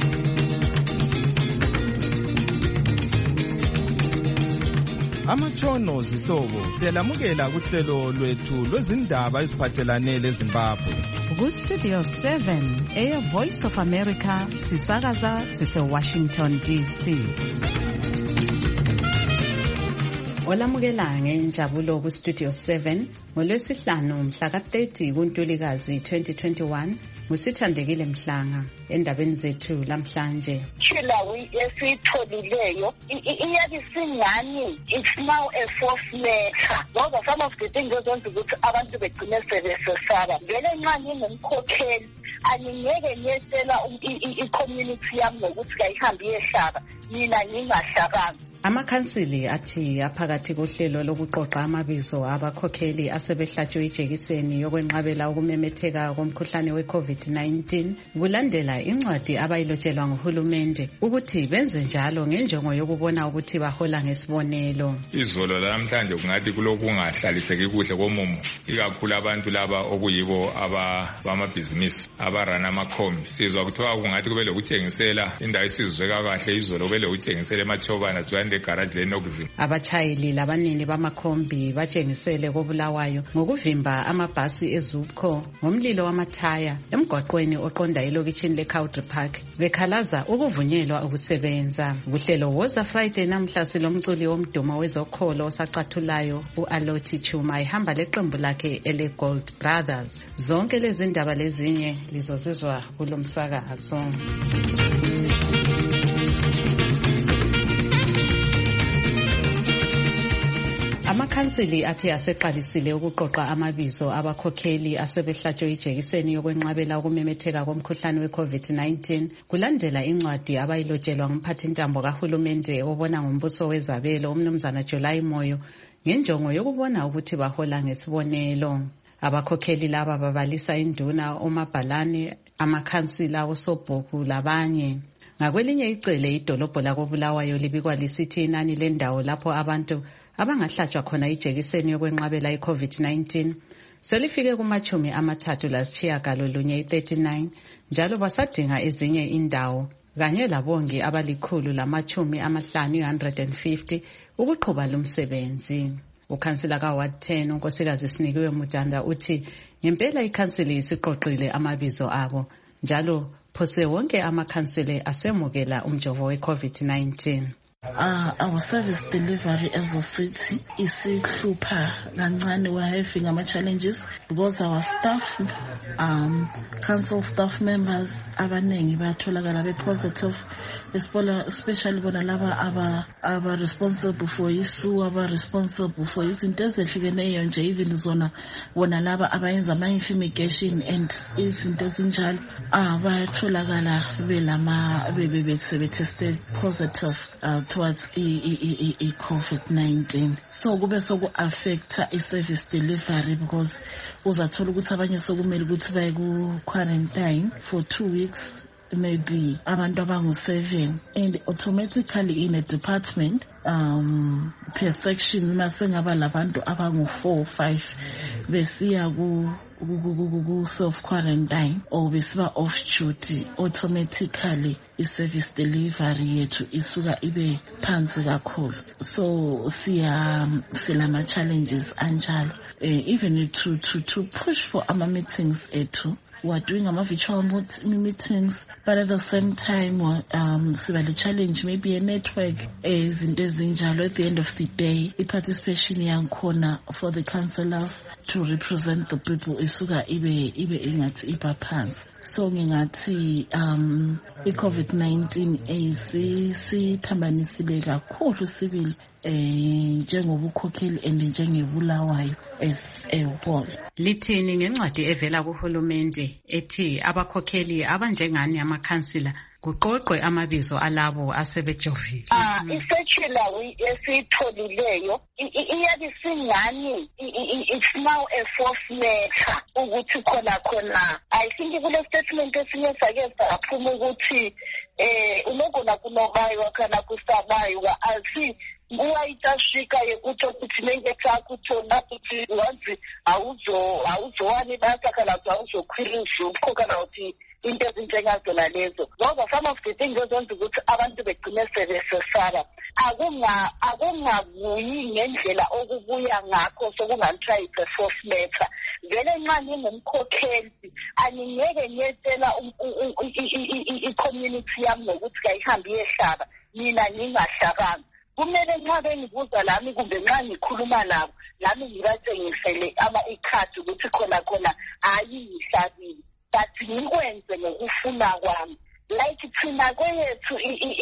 Amatshono zihlobo siyalamukela kuhlelo lwethu lwezindaba eziphathelane leZimbabwe. Ku Studio seven, Air Voice of America, sisakaza sise Washington D C. Olamukela ngenjabulo ku Studio seven ngolwesihlanu mhla ka thirty kuNtulikazi twenty twenty-one. Musithandekile Mhlanga endabeni zethu lamhlanje. Chilawi esitholileyo iyabe singani it's now a fourth matter. Those are some of the things ezenza ukuthi abantu begcine sebesesaba. Vele nxa ngingumkhokheli angingeke ngiyesela i-community yami ngokuthi kayihambe iyehlaba mina ngingahlabanga. Amakhansili athi aphakathi kohlelo lokuqoqa amabizo abakhokheli asebehlatshwe ijekiseni yokwenqabela ukumemetheka komkhuhlane we-COVID nineteen kulandela incwadi abayilotshelwa nguhulumende ukuthi benze njalo ngenjongo yokubona ukuthi bahola ngesibonelo. Izolo lamhlanje kungathi kulokungahlaliseki kuhle komumo ikakhulu abantu laba okuyibo abamabhizinisi abarana amakhombi. Sizwa kuthiwa kungathi kube lokutshengisela indawo esizweka kahle izolo kube lokutshengisela eMachobana abachayeli labanini bamakhombi batshengisele koBulawayo ngokuvimba amabhasi eZupco ngomlilo wamathaya emgwaqweni oqonda elokitshini leCountry Park bekhalaza ukuvunyelwa ukusebenza. Kuhlelo Woza Friday namhla silomculi womdumo wezokholo osacathulayo uAloti Chuma ihamba leqembu lakhe ele Gold Brothers. Zonke lezi ndaba lezinye lizozizwa kulomsakazo. Amakhansili athi aseqalisile ukuqoqa amabizo abakhokheli asebehlatshwe ijekiseni yokwenqabela ukumemetheka komkhuhlane we-COVID nineteen kulandela incwadi abayilotshelwa ngumphathintambo kahulumende obona ngombuso wezabelo umnumzana July Moyo ngenjongo yokubona ukuthi bahola ngesibonelo. Abakhokheli laba babalisa induna uMabhalane, amakhansila oSobhuku labanye. Ngakwelinye icele idolobho lakoBulawayo libikwa lisithi inani lendawo lapho abantu abangahlatshwa khona ijekiseni yokwenqabela i-COVID nineteen selifike kumachumi amathathu lasitshiyagalolunye i-thirty-nine njalo basadinga ezinye indawo kanye labongi abalikhulu lamachumi amahlanu one hundred fifty ukuqhuba lumsebenzi. Ukhansila kaWard ten unkosikazi Sinikiwe Mujanda uthi ngempela ikhansili isiqoqile amabizo abo njalo phose wonke amakhansile asemukela umjovo we-COVID nineteen. Uh, our service delivery as a city is super kancane. We're having our challenges because our staff, um, council staff members, abanengi bayatholakala be positive, especially bona laba aba aba responsible for isu, aba responsible for izinto ezehlukeneyo nje, even zona bona laba abayenza ama fumigation and izinto ezinjalo ah bayatholakala belama bebe bebe tested positive uh, towards i-COVID nineteen. So kube soku affecta i-service delivery because uzathola ukuthi abanye sokumele ukuthi baye ku quarantine for two weeks, maybe abantu abangu seven, and automatically in a department um per section masengaba labantu abangu four five besiya ku ku self quarantine or besiba off duty, automatically i-service delivery yethu isuka ibe phansi kakhulu. So siya silama challenges anjalo, uh, even to to to push for ama meetings ethu. We are doing our virtual meetings, but at the same time, um, the challenge maybe a network is in Dezinjalo. At the end of the day, the participation young corner for the councillors to represent the people isuka ibe ibe ingat iba pants. So ngingati um i-COVID nineteen is si phambanisile kakhulu sibili eh njengobukhokheli and njengebulawayo as a whole. Lithini ngencwadi evela kuhulumende ethi abakhokheli abanjengani amakhansila kuqoqwe amabizo alabo asebejovile? Ah, i-circular esitholileyo iyabe singani it's now a fourth matter ukuthi khona khona. I think kule statement esinye sake saphuma ukuthi eh uloko nakunobayo kana kusabayo asi nguwa itashika yekuti kuti nenge takutona kuti wanzi auzo auzowani basa kana kuti auzokwira ushupho kana kuti into ezinjengazona lezo. Ngoba some of the things ezenza ukuthi abantu begcine sebesesaba akunga akungabuyi ngendlela okubuya ngakho sokungathiwa it's a force matter. Vele nxa ngingumkhokheli angingeke ngiyetshela i-community yami ngokuthi kayihambe iyehlaba mina ngingahlabanga. Kumele nxa bengibuza lami kumbe nxa ngikhuluma nabo lami ngibatshengisele ama-ikhadi ukuthi khona khona ayingihlabile but ngikwenze ngokufuna kwami. Like thina kwethu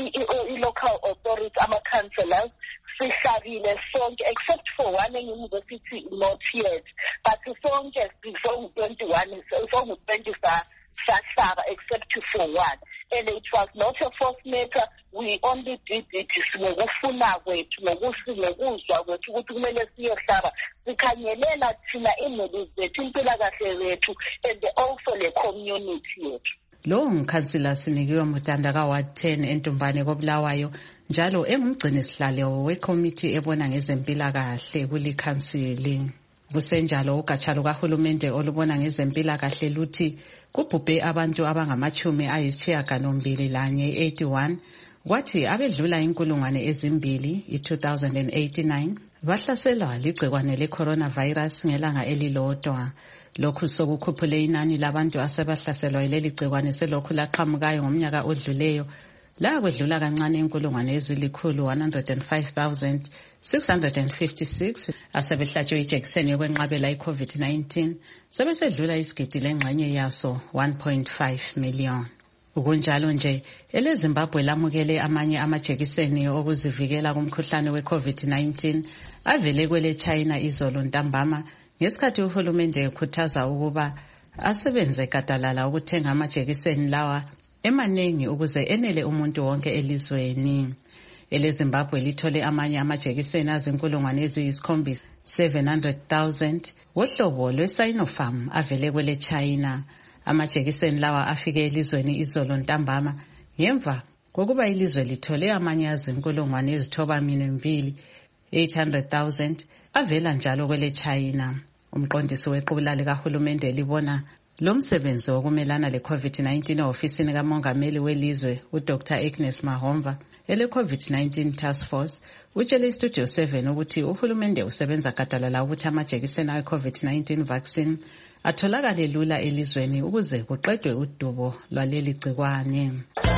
i-local authority ama-councillors sihlabile sonke except for one university not yet, but sonke songu-twenty-one songu-twenty sahlaba except for one, and it was not a force matter. We only did it ngokufuna kwethu ngokuzwa kwethu ukuthi kumele siyohlaba sikhanyelela thina imuli zethu impilakahle zethu and also le community yethu. Lo ngikhansila sinikiwe Mutanda ka Ward ten eNtumbane koBulawayo njalo engumgcini sihlalo wekommittee ebona ngezempilakahle kulikhansili. Kusenjalo ugatsha lukahulumende olubona ngezempilakahle luthi kubhubhe abantu abangamachumi ayisishiyagalombili lanye eighty-one kwathi abedlula inkulungwane ezimbili i-two thousand eighty-nine bahlaselwa ligcikwane le-coronavirus ngelanga elilodwa. Lokhu sokukhuphule inani labantu asebahlaselwa leli gcikwane selokhu laqhamukayo ngomnyaka odluleyo la kwedlula kancane inkulungwane ezilikhulu one hundred five thousand six hundred fifty-six asebehlatshwe ijekiseni yokwenqabela i-COVID nineteen sebesedlula isigidi lengxenye yaso one point five million. Ukunjalo nje eleZimbabwe lamukele amanye amajekiseni okuzivikela kumkhuhlane we-COVID nineteen avele kwele China izolo ntambama ngesikhathi uhulumende ekhuthaza ukuba asebenze gadalala ukuthenga amajekiseni lawa emanengi ukuze enele umuntu wonke elizweni. EleZimbabwe lithole amanye amajekiseni azinkulungwane eziyisikhombisa seven hundred thousand wohlobo lwe-Sinopharm avele kwele China. Amajekiseni lawa afike elizweni izolo ntambama ngemva kokuba ilizwe lithole amanye azinkulungwane ezithoba mbili eight hundred thousand avela njalo kwele China. Umqondisi wequla likahulumende libona lo msebenzi wokumelana le-COVID nineteen e-ofisini kamongameli welizwe uDr Agnes Mahomva ele-COVID nineteen Task Force utshele iStudio seven ukuthi uhulumende usebenza gadalala ukuthi amajekiseni awe-COVID nineteen vaccine atholakale lula elizweni ukuze kuqedwe udubo lwaleli gcikwane.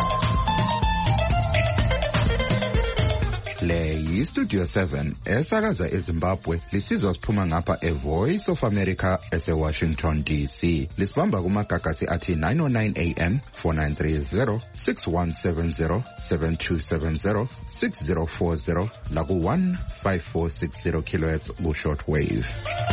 Le yiStudio seven esakaza eZimbabwe lisizwa siphuma ngapha eVoice of America ese-Washington D C. Lisibamba kumagagasi athi nine oh nine A M, four nine three zero, six one seven zero, seven two seven zero, six zero four zero laku one five four six zero kilohertz ku-shortwave.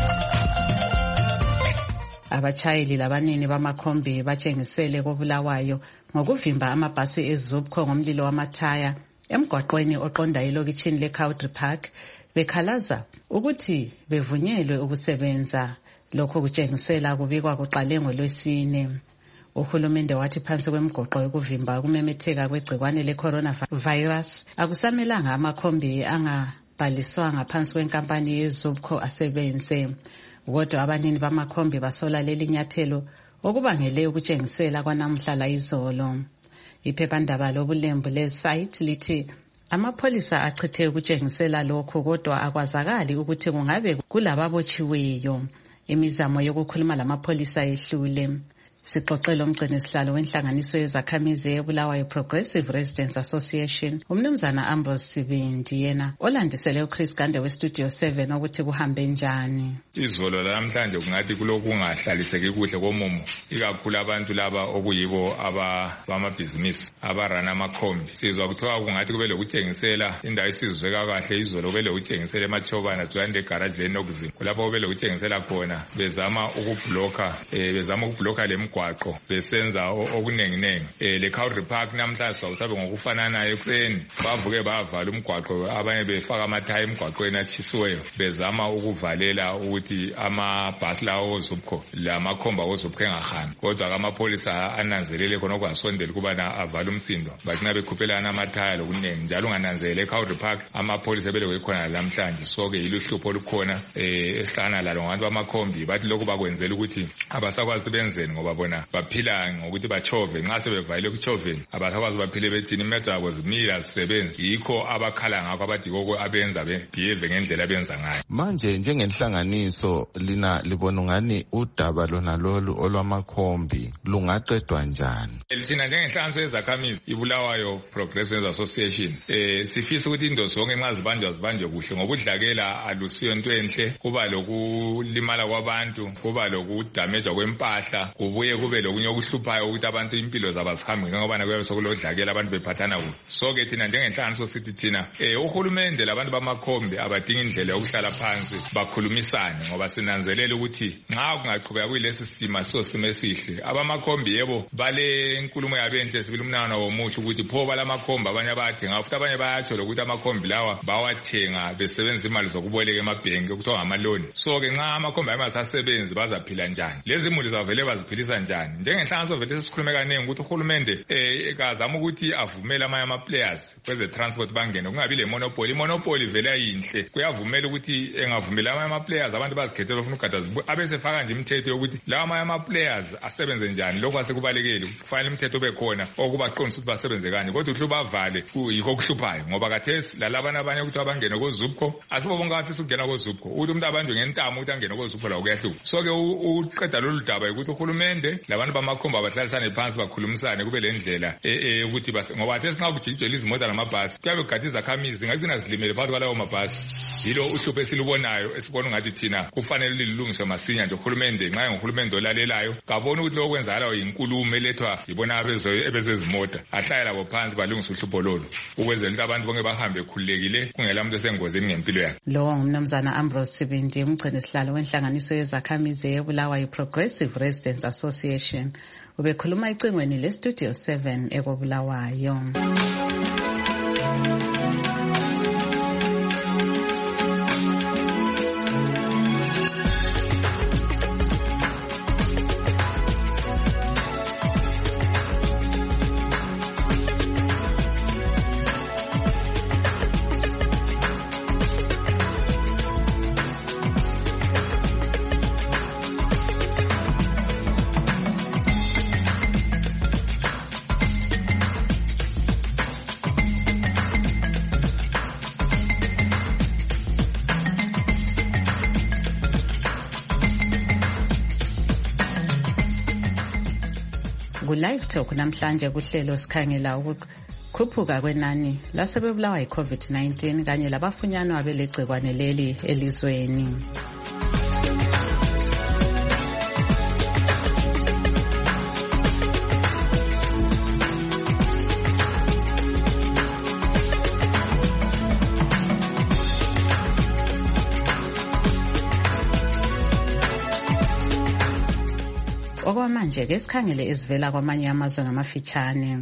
Abachayeli labanini bamakhombi batshengisele koBulawayo ngokuvimba amabhasi eZupco ngomlilo wamathaya emgwaqweni oqonda elokitshini leCowdry Park bekhalaza ukuthi bevunyelwe ukusebenza. Lokho kutshengisela kubikwa kuqale ngoLwesine. Uhulumende wathi phansi kwemgoqo yokuvimba ukumemetheka kwegcikwane le-coronavirus akusamelanga amakhombi angabhaliswanga phansi kwenkampani yeZupco asebenze. Kodwa abanini bamakhombi basola leli nyathelo okubangele ukutshengisela kwanamhla izolo. Iphephandaba lobulembu le-site lithi amapholisa achithe ukutshengisela lokho kodwa akwazakali ukuthi kungabe kulababotshiweyo. Imizamo yokukhuluma lamapholisa yehlule. Sixoxela umgcini sihlalo wenhlanganiso yezakhamizi eBulawayo Progressive Residents Association umnumzana Ambrose Sibindi yena olandisele uChris Gande weStudio seven ukuthi kuhambe njani. Izolo lamhlanje kungathi kulokhu kungahlaliseki kuhle komumo ikakhulu abantu laba okuyibo abamabhizinisi abarana amakhombi. Sizwa kuthiwa kungathi kube lokutshengisela indawo esizweka kahle izolo kube lokutshengisela eMachobana Zwande garage lenokuzini kulapho kube lokutshengisela khona bezama ukubloka bezama ukubloka le imigwaqo besenza okunenginengi. Eh le Cowrie Park namhlanje sawuthabe ngokufananayo ekuseni bavuke bavala umgwaqo abanye befaka amathayi emgwaqweni achisiweyo bezama ukuvalela ukuthi amabhasi lawo ozubkho lamakhomba ozubkho engahambi kodwa amapholisa ananzelele khona okwasondela kubana avala umsindo bacina bekhuphelana amathaya lokunengi njalo ungananzelele eCowrie Park amapholisa beleke khona namhlanje so ke yiluhlupho olukhona eh esihlana lalo ngabantu bamakhombi bathi lokhu bakwenzela ukuthi abasakwazi benzeni ngoba bona baphila ngokuthi bachove nxa sebevayile ukuchoveni abasakwazi baphile bethini imedo yabo zimila zisebenzi yikho abakhala ngakho abathi koko abenza behave ngendlela abenza ngayo. Manje njengenhlanganiso lina libona ngani udaba lona lolu olwamakhombi lungaqedwa njani? Thina njengenhlanganiso yezakhamizi iBulawayo Progressive Association eh sifisa ukuthi indodo zonke nxa zibanjwa zibanjwe kuhle ngobudlakela alusiyo into enhle kuba lokulimala kwabantu kuba lokudamage kwempahla kubuye kube lokunye okuhluphayo ukuthi abantu impilo zabo zihambe ngoba nakuyabe sokulodlakela abantu bephathana kuhle. So ke thina njengenhlanganiso sithi thina eh uhulumende labantu bamakhombi abadinga indlela yokuhlala phansi bakhulumisane ngoba sinanzelela ukuthi nxa kungaqhubeka kuyilesi sima so sime sihle abamakhombi yebo bale inkulumo yabenhle sibili umnana womuhle ukuthi pho balamakhombi abanye bayathenga futhi abanye bayatsho lokuthi amakhombi lawa bawathenga besebenzisa imali zokuboleka emabhenki okuthiwa ngamaloni. So ke nxa amakhombi ayemasasebenzi bazaphila njani lezi imuli zavele baziphilisa njani? Njengenhlanganiso vele sisikhulume kaningi ukuthi uhulumende eh kazama ukuthi avumele amanye ama-players kweze transport bangene kungabi le monopoly. Monopoly vele ayinhle kuyavumela ukuthi engavumela amanye ama-players abantu bazikhethela ufuna ukugada abesefaka nje imithetho yokuthi lawa amanye ama-players asebenze njani lokho asekubalekeli kufanele imithetho bekhona okubaqondisa ukuthi basebenze kanje kodwa uthi bavale yikho kuhluphayo ngoba kathesi lalabana abanye ukuthi abangene kozubkho asibo bonke abafisa ukungena kozubkho uthi umuntu abanjwe ngentamo ukuthi angene kozubkho lawo kuyahluka. So ke uqeda lolu daba ukuthi uhulumende labantu bamakhomba abahlalisane phansi bakhulumisane kube le ndlela ukuthi ngoba kathesi nxa kujikijela izimota namabhasi kuyabe kugada izakhamizi ngagcina zilimele phakathi kwalawo mabhasi. Yilo uhlupho esilubonayo esibona ungathi thina kufanele lilungiswe masinya nje uhulumende nxa nguhulumende olalelayo kabona ukuthi lokho kwenzakalayo yinkulumo elethwa yibona ebezezimota ahlale labo phansi balungisa uhlupho lolu ukwenzela ukuthi abantu bonke bahambe khululekile kungela muntu esengozini ngempilo yakhe. Lo ngumnumzana Ambrose Sibindi umgcini sihlalo wenhlanganiso yezakhamizi eBulawayo Progressive Residents Association ubekhuluma icingweni le Studio seven ekobulawayo. Ku-Live Talk namhlanje kuhlelo sikhangela ukukhuphuka kwenani lasebebulawa yi-COVID nineteen kanye labafunyanwa belegcikwane leli elizweni. Okwamanje ke sikhangele ezivela kwamanye amazwe ngamafitshane.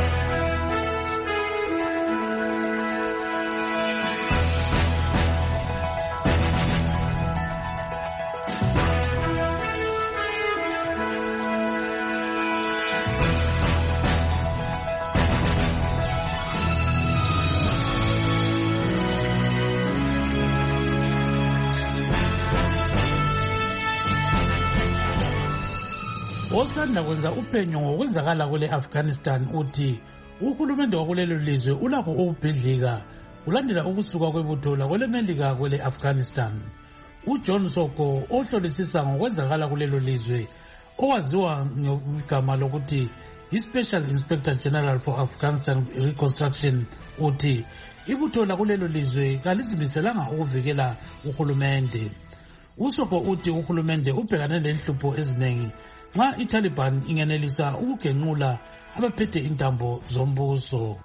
Osanda kwenza uphenyo ngokwenzakala kule Afghanistan uthi uhulumende wakulelo lizwe ulakho ukubhidlika ulandela ukusuka kwebutho lakweLemelika kwele Afghanistan. uJohn Soko ohlolisisa ngokwenzakala kulelo lizwe owaziwa ngegama lokuthi iSpecial Inspector General for Afghanistan Reconstruction uthi ibutho lakulelo lizwe kalizimiselanga ukuvikela uhulumende. uSoko uthi uhulumende ubhekane lenhlupho eziningi nxa iTaliban ingenelisa ukugenqula abaphethe intambo zombuso.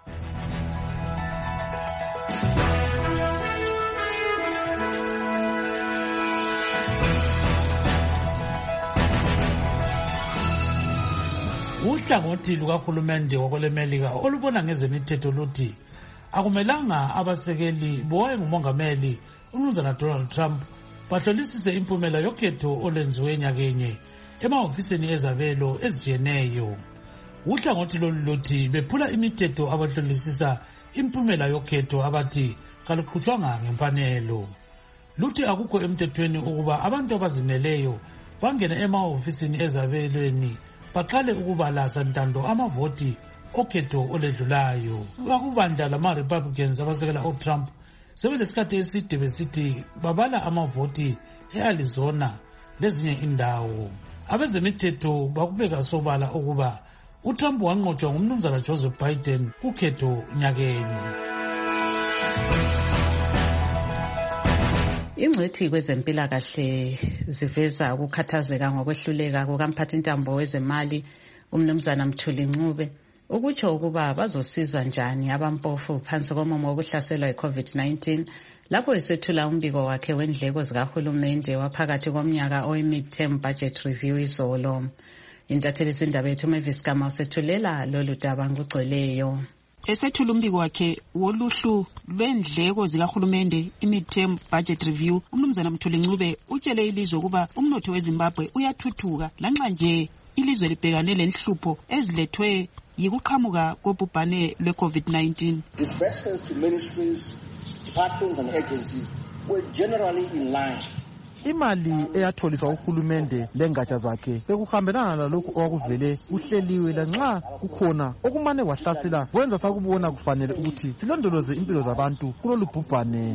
Uhlangothi lukahulumende wakwelemelika olubona ngezemithetho luthi akumelanga abasekeli boye ngumongameli uMnumzana Donald Trump bahlolisise impumela yokhetho olwenziwe nyakenye emahofisini ezabelo ezijeneyo. Uhlangothi lolu luthi bephula imithetho abahlolisisa impumela yokhetho abathi kaluqhutshwanga ngemfanelo. Luthi akukho emthethweni ukuba abantu abazimeleyo bangene emahofisini ezabelweni baqale ukubalasa ntando amavoti okhetho oledlulayo. Akubandla lama-Republicans abasekela uTrump sebelesikhathi eside besithi babala amavoti e-Arizona lezinye indawo. Abezemithetho bakubeka sobala ukuba uTrump wanqotshwa ngumnumzana Joseph Biden kukhetho nyakenye. Ingcwethi kwezempilakahle ziveza ukukhathazeka ngokwehluleka kukamphathintambo wezemali uMnumzana Mthuli Ncube ukutsho ukuba bazosizwa njani abampofu phansi komumo wokuhlaselwa yi-COVID nineteen lapho esethula umbiko wakhe wendleko zikahulumende waphakathi komnyaka oyi-mid-term budget review izolo. Intatheli zindaba yethu Mavis Gama usethulela lolu daba ngugcweleyo. Esethula umbiko wakhe woluhlu lwendleko zikahulumende i-mid-term budget review, uMnumzana Mthuli Ncube utshele ilizwe ukuba umnotho weZimbabwe uyathuthuka lanxa nje ilizwe libhekane lenhlupho ezilethwe yikuqhamuka kobhubhane lwe-COVID nineteen. Disbursements to ministries, departments and agencies were generally in line. Imali eyatholiswa uhulumende lengatsha zakhe bekuhambelana lalokhu okwakuvele kuhleliwe lanxa kukhona okumane kwahlasela kwenza sakubona kufanele ukuthi silondoloze impilo zabantu kulolu bhubhane.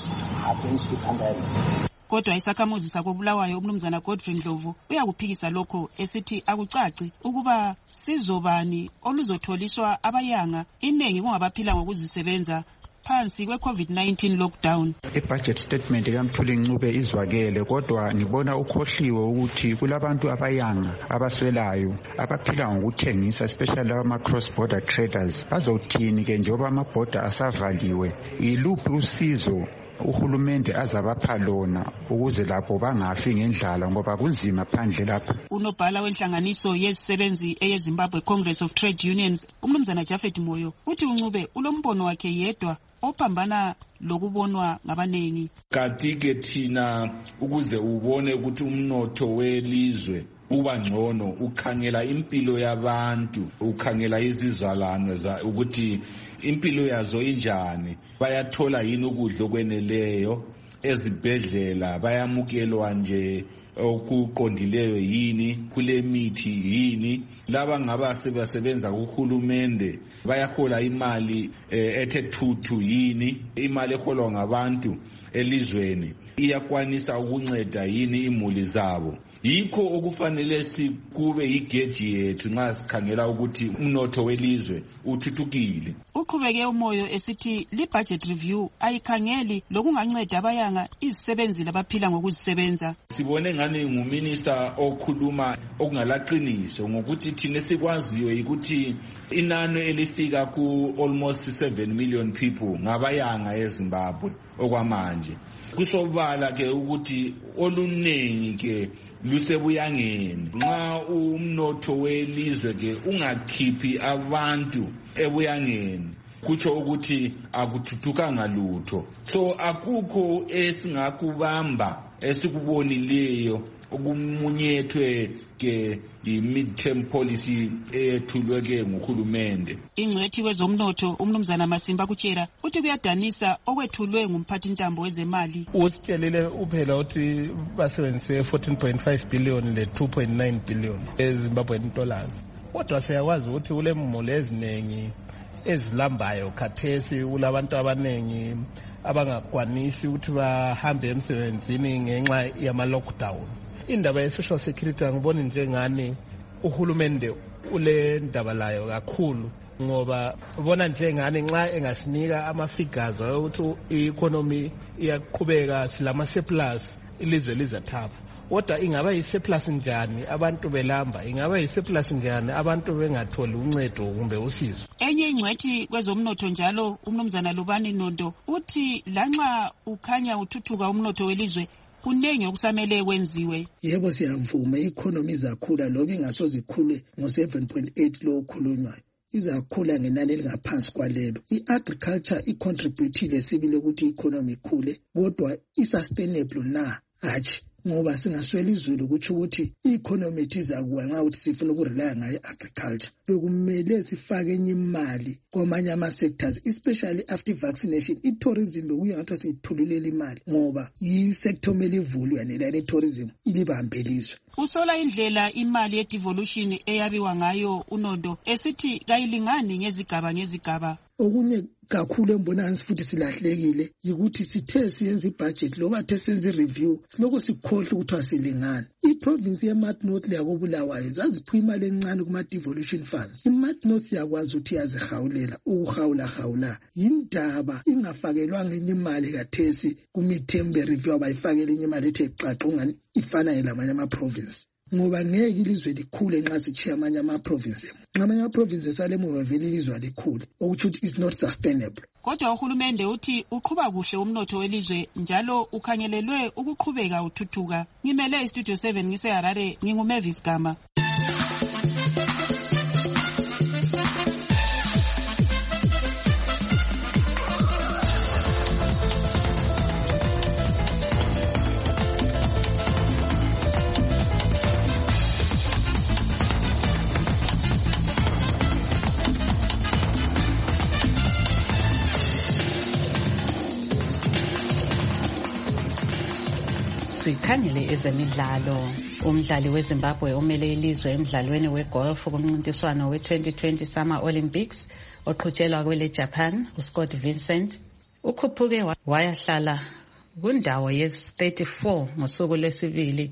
Kodwa isakhamuzi sakobulawayo uMnumzana Godfrey Ndlovu uyakuphikisa lokho esithi akucaci ukuba sizobani oluzotholiswa abayanga inengi kungabaphila ngokuzisebenza phansi kwe-COVID nineteen lockdown. I-budget statement kaMthuli Ncube izwakele kodwa ngibona ukhohliwe ukuthi kulabantu abayanga abaswelayo abaphila ngokuthengisa especially ama-cross border traders. Bazothini ke njengoba ama-border asavaliwe? Iluphi usizo uhulumende azabapha lona ukuze lapho bangafi ngendlala ngoba kunzima phandle lapha? Unobhala wenhlanganiso yezisebenzi eyeZimbabwe Congress of Trade Unions uMnumzana Japhet Moyo uthi uNcube ulombono wakhe yedwa ophambana lokubonwa ngabanengi. Kanti-ke thina ukuze ubone ukuthi umnotho welizwe uba ngcono ukhangela impilo yabantu, ukhangela izizalwane ukuthi impilo yazo injani, bayathola yini ukudla okweneleyo ezibhedlela, bayamukelwa nje okuqondileyo yini, kule mithi yini, laba ngaba sebasebenza kuhulumende bayahola imali ethe thuthu yini, imali eholwa ngabantu elizweni iyakwanisa ukunceda yini imuli zabo. Yikho okufanele sikube igeji yethu nxa sikhangela ukuthi umnotho welizwe uthuthukile. Uqhubeke uMoyo esithi li-budget review ayikhangeli lokunganceda abayanga izisebenzi labaphila ngokuzisebenza. Sibone ngani nguminister okhuluma okungalaqiniso ngokuthi thina sikwaziyo ukuthi inani elifika ku almost seven million people ngabayanga eZimbabwe okwamanje. Kusobala ke ukuthi oluningi ke lusebuyangeni. Nxa umnotho welizwe ke ungakhiphi abantu ebuyangeni kutsho ukuthi akuthuthukanga lutho. So akukho esingakubamba esikubonileyo okumunyethwe ke i-mid-term policy ethulwe ke nguhulumende. Ingcwethi kwezomnotho uMnumzana Masimba Kutshera uthi kuyadanisa okwethulwe ngumphathintambo wezemali. Usitshelile uphela uthi basebenzise fourteen point five billion le two point nine billion eZimbabwean dollars. Kodwa siyakwazi ukuthi kule mole eziningi ezilambayo khathesi kulabantu abanengi abangakwanisi ukuthi bahambe emsebenzini ngenxa yama-lockdown. Indaba ye-social security angiboni njengani uhulumende ule ndaba layo kakhulu ngoba ubona njengani nxa engasinika ama-figures ukuthi i-economy iyaqhubeka silama-surplus ilizwe lizathaba. Kodwa ingaba yi-surplus njani abantu belamba, ingaba yi-surplus njani abantu bengatholi uncedo kumbe usizo. Enye ingcwethi kwezomnotho njalo uMnumzana Lubani Nondo uthi lanxa ukhanya uthuthuka umnotho welizwe kunengi okusamele kwenziwe. Yebo siyavuma i-economy izakhula loba ingasoze ikhule ngo-seven point eight lo okhulunywayo. Izakhula ngenani elingaphansi kwalelo. I-agriculture icontributile sibile ukuthi i-economy ikhule, kodwa i-sustainable na? Hatshi. Ngoba singaswela izulu ukuthi ukuthi i-economy izakuwa nxa ukuthi sifuna ukurelaya ngayo agriculture. Bekumele sifake enye imali kwamanye ama-sectors, especially after vaccination. I-tourism bekuya ngathi siyithululela imali ngoba yi-sector mele ivulwe yanela ne-tourism ilibambelizwe. Usola indlela imali ye-devolution eyabiwa ngayo uNondo esithi kayilingani ngezigaba ngezigaba. Okunye kakhulu embonani futhi silahlekile yikuthi sithe siyenza ibudget loba the senze review siloko sikhohle ukuthi asilingani. I-province ye-North North leyakobulawayo zaziphiwa imali encane kuma-devolution funds. I-North North yakwazi ukuthi yazihawulela ukuhawula-hawula. Yindaba ingafakelwanga enye imali kathesi kumithembe review abayifakele enye imali ethe qaqa ungani ifana lamanye ama-province. Ngoba ngeke ilizwe likhule nxa sichiya amanye ama-province. Nxa amanye ama-provinces alemuva vele ilizwe likhule, okuthi ukuthi is not sustainable. Kodwa uhulumende uthi uqhuba kuhle umnotho welizwe njalo ukhangelelwe ukuqhubeka uthuthuka. Ngimele iStudio seven ngiseHarare, nginguMavis Gama. Sikhangele ezemidlalo. Umdlali weZimbabwe omele ilizwe emdlalweni wegolf kumncintiswano we-twenty twenty Summer Olympics oqhutshelwa kwele Japan, uScott Vincent ukhuphuke wayahlala kundawo ye-thirty-four ngosuku lwesibili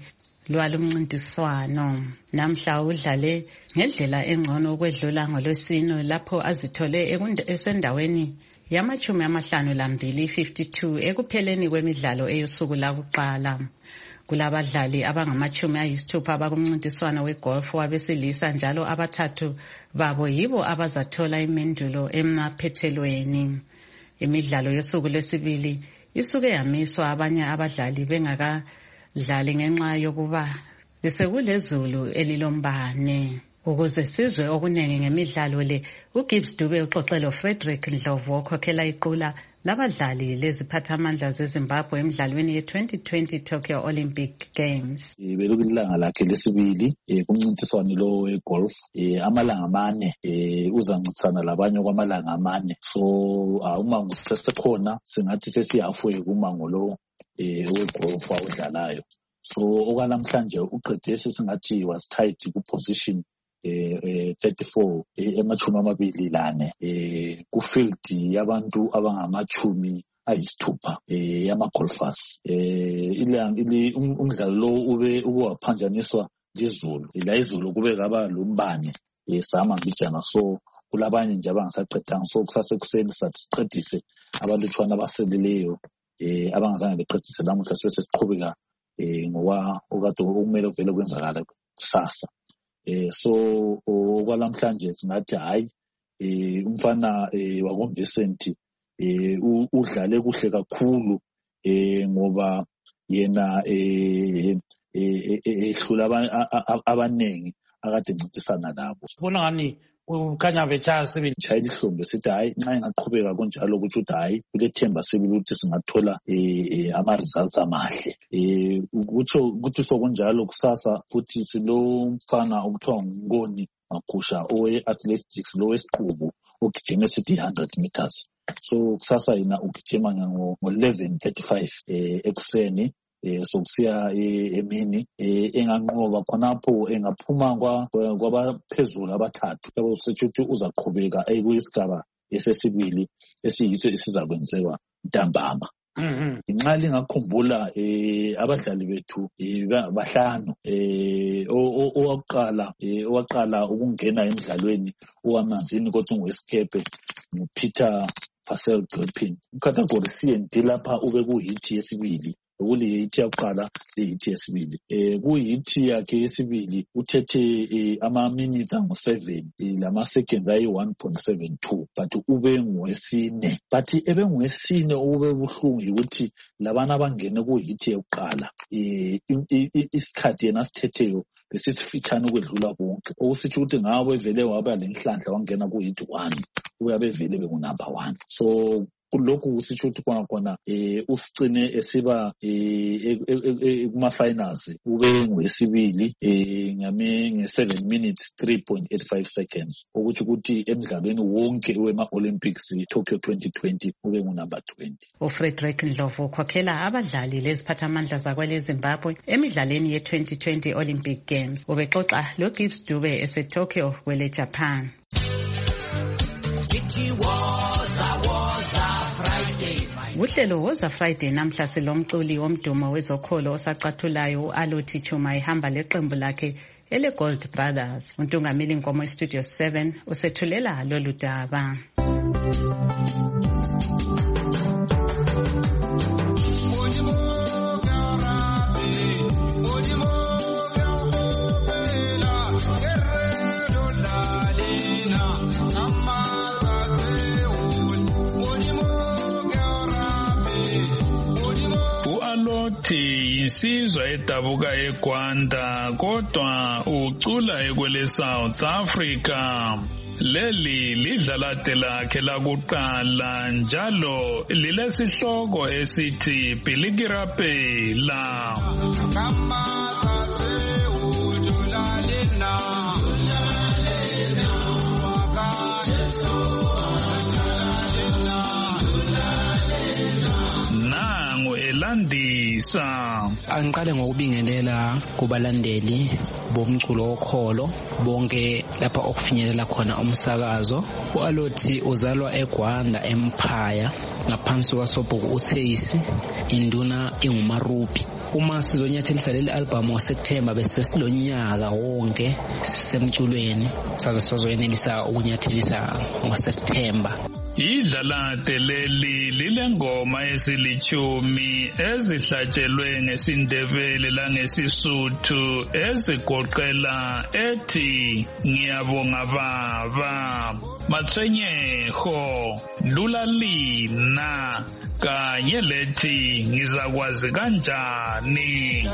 lwalumncintiswano. Namhla udlale ngendlela engcono ukwedlula ngolwesine lapho azithole esendaweni yamachumi amahlanu lambili fifty-two ekupheleni kwemidlalo eyosuku lakuqala. Kulabadlali abangamachumi ayisithupha abakumncintiswano wegolf wabesilisa njalo abathathu babo yibo abazathola imendulo emaphethelweni. Imidlalo yosuku lwesibili isuke yamiswa abanye abadlali bengakadlali ngenxa yokuba besekulezulu elilombane. Ukuze sizwe okunengi ngemidlalo le, uGibbs Dube uxoxelo Frederick Ndlovu okhokhela iqula labadlali leziphathamandla zeZimbabwe emidlalweni ye-twenty twenty Tokyo Olympic Games. Bekulilanga lakhe lesibili kumncintiswano lo wegolf, amalanga amane uzancintisana labanye kwamalanga amane. So uma sesikhona singathi sesiyafwe kumango lo wegolf awudlalayo. So okwalamhlanje uqede singathi was tied ku position eh thirty-four emachumi amabili lane eh ku field yabantu abangamachumi ayisithupha eh yama golfers. Eh ile umdlalo lo ube uwaphanjaniswa lizulu, ila izulu kube kaba lombane esama mbijana. So kulabanye nje abangasaqedanga, so kusase kuseni sathi siqedise abalutshwana abaseleleyo eh abangazange beqedise namuhla sibe siqhubeka eh ngoba okade okumele vele kwenzakala kusasa. Eh so okwalamhlanje singathi hayi eh umfana eh wako Vincent eh udlale kuhle kakhulu eh ngoba yena eh ehlula abanengi akade ncintisana nabo. Sibona ngani ukanya bechaya sibili chaya ihlombe sithi hayi nxa ingaqhubeka konjalo ukuthi uthi hayi kulethemba sibili ukuthi singathola eh ama results amahle. Eh ukuthi ukuthi sokunjalo kusasa futhi silo mfana okuthiwa ngoni Makhusha owe athletics lo wesiqubu ogijima sithi one hundred meters. So kusasa yena ugijima ngo eleven thirty-five eh ekuseni. Eh sokusiya emini eh enganqoba khonapho engaphuma kwa kwabaphezulu abathathu yabo sechuthi uzaqhubeka eyisigaba esesibili esiyiso esizakwenziwa ntambama. Mhm. Inqali ngakhumbula eh abadlali bethu bahlanu eh owaqala eh owaqala ukungena emidlalweni owamanzini kodwa ungwesikepe nguPeter Pascal Gilpin. Category C and D lapha ube ku hit yesibili kule hit yakuqala le hit yesibili. Eh ku hit yakhe yesibili uthethe ama minutes angu seven lama seconds ayi one point seven two but ube ngwesine. But ebe ngwesine ube buhlungu ukuthi labana abangene ku hit yakuqala eh isikhathi yena sithetheyo besifitshana ukwedlula bonke. Okusitsho ukuthi ngawe vele waba lenhlanhla wangena ku hit one uyabe vele beku number one. So kulokhu kusitsho ukuthi kona kona eh usicine esiba eh kuma finals ube ngwesibili eh ngame nge seven minutes three point eight five seconds ukuthi ukuthi emidlalweni wonke wema Olympics Tokyo twenty twenty ube ngu number twenty. uFrederick Ndlovu ukhokhela abadlali leziphathamandla zakwele Zimbabwe emidlalweni ye twenty twenty Olympic Games. Ubexoxa lo Gibbs Dube ese Tokyo kwele Japan. Uhlelo Woza Friday namhla silomculi womdumo wezokholo osacathulayo uAlothi Chuma ihamba leqembu lakhe ele Gold Brothers. Untungameli Nkomo Studio seven usethulela lolu daba. Insizwa edabuka eGwanda kodwa ucula ekwele South Africa. Leli lidlalate lakhe lakuqala njalo lilesihloko esithi Bilikirapela. Landisa angiqale ngokubingelela kubalandeli bomculo wokholo bonke lapha okufinyelela khona umsakazo. uAlothi uzalwa eGwanda Empire ngaphansi kwasobhuku uTheyisi induna ingumarubi. Uma sizonyathelisa leli album ngoSeptember bese silonyaka wonke sisemculweni saze sizoyenelisa ukunyathelisa ngoSeptember. Idlalate leli lilengoma esilichumi ezihlatshelwe ngesindebele langesisuthu ezigoqela ethi ngiyabonga baba, Matshwenyeho, Lulalina kanye lethi ngizakwazi kanjani.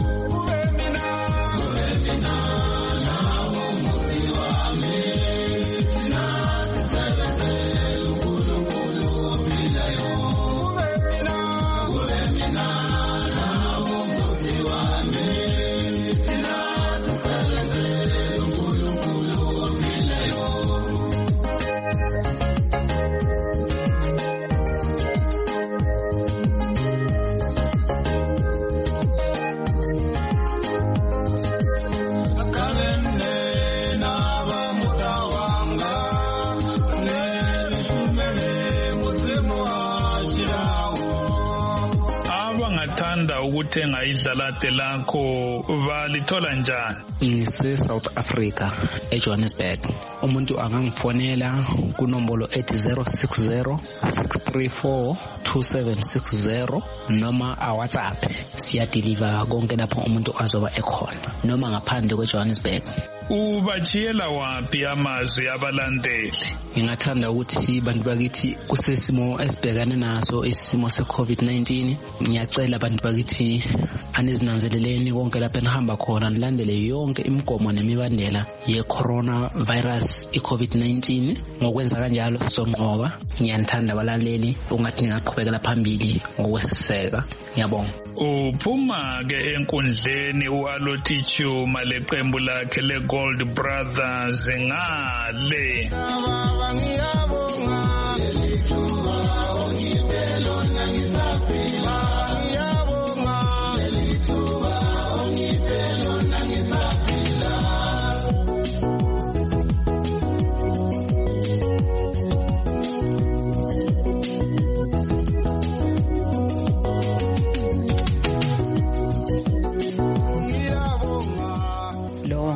Ukuthenga idlalate lakho balithola njani? Ngise South Africa eJohannesburg. Umuntu angangifonela kunombolo ethi zero six zero six three four two seven six zero noma a WhatsApp. Siya deliver konke lapho umuntu azoba ekhona noma ngaphandle kweJohannesburg. Ubachiyela wapi amazwi abalandeli? Ngingathanda ukuthi bantu bakithi kusesimo esibhekane naso isimo seCovid nineteen. Ngiyacela abantu bakithi anizinanzeleleni konke lapho enihamba khona nilandele yonke imigomo nemibandela ye-corona virus i-COVID nineteen. Ngokwenza kanjalo sizonqoba. Ngiyanithanda abalaleli ungathi ngingaqhubekela phambili ngokwesiseka. Ngiyabonga. Uphuma ke enkundleni uAlothi Chuma leqembu lakhe le Gold Brothers ngale.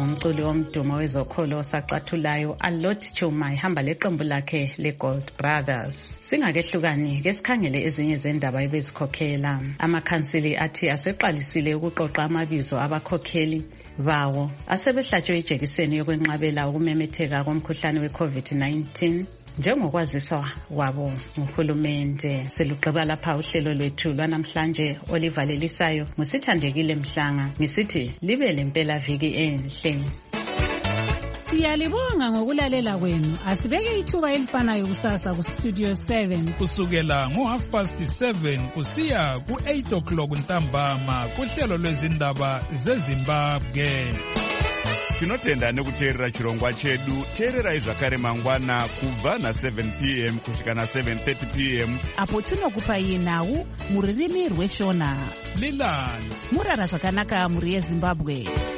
umculi womdumo wezokholo sacathulayo Alot Chuma ihamba leqembu lakhe leGold Brothers. Singakehlukani ke sikhangele ezinye zendaba ebezikhokhela. Amakhansili athi aseqalisile ukuqoqa amabizo abakhokheli bawo asebehlatshwe ijekiseni yokwenqabela ukumemetheka komkhuhlane we-COVID nineteen njengokwaziswa wabo nguhulumende. Selugqiba lapha uhlelo lwethu lwanamhlanje olivalelisayo ngusithandekile Mhlanga ngisithi libe lempela viki enhle. Siyalibonga ngokulalela kwenu. Asibeke ithuba elifanayo kusasa ku Studio seven kusukela ngo half past seven kusiya ku eight o'clock ntambama kuhlelo lwezindaba zeZimbabwe. Tinotenda nekuteerera chirongwa chedu. Teererai zvakare mangwana kubva na seven p m kusvika na seven thirty p m apo tinokupai nhau muririmi rweshona. Lilani murara zvakanaka muri yeZimbabwe.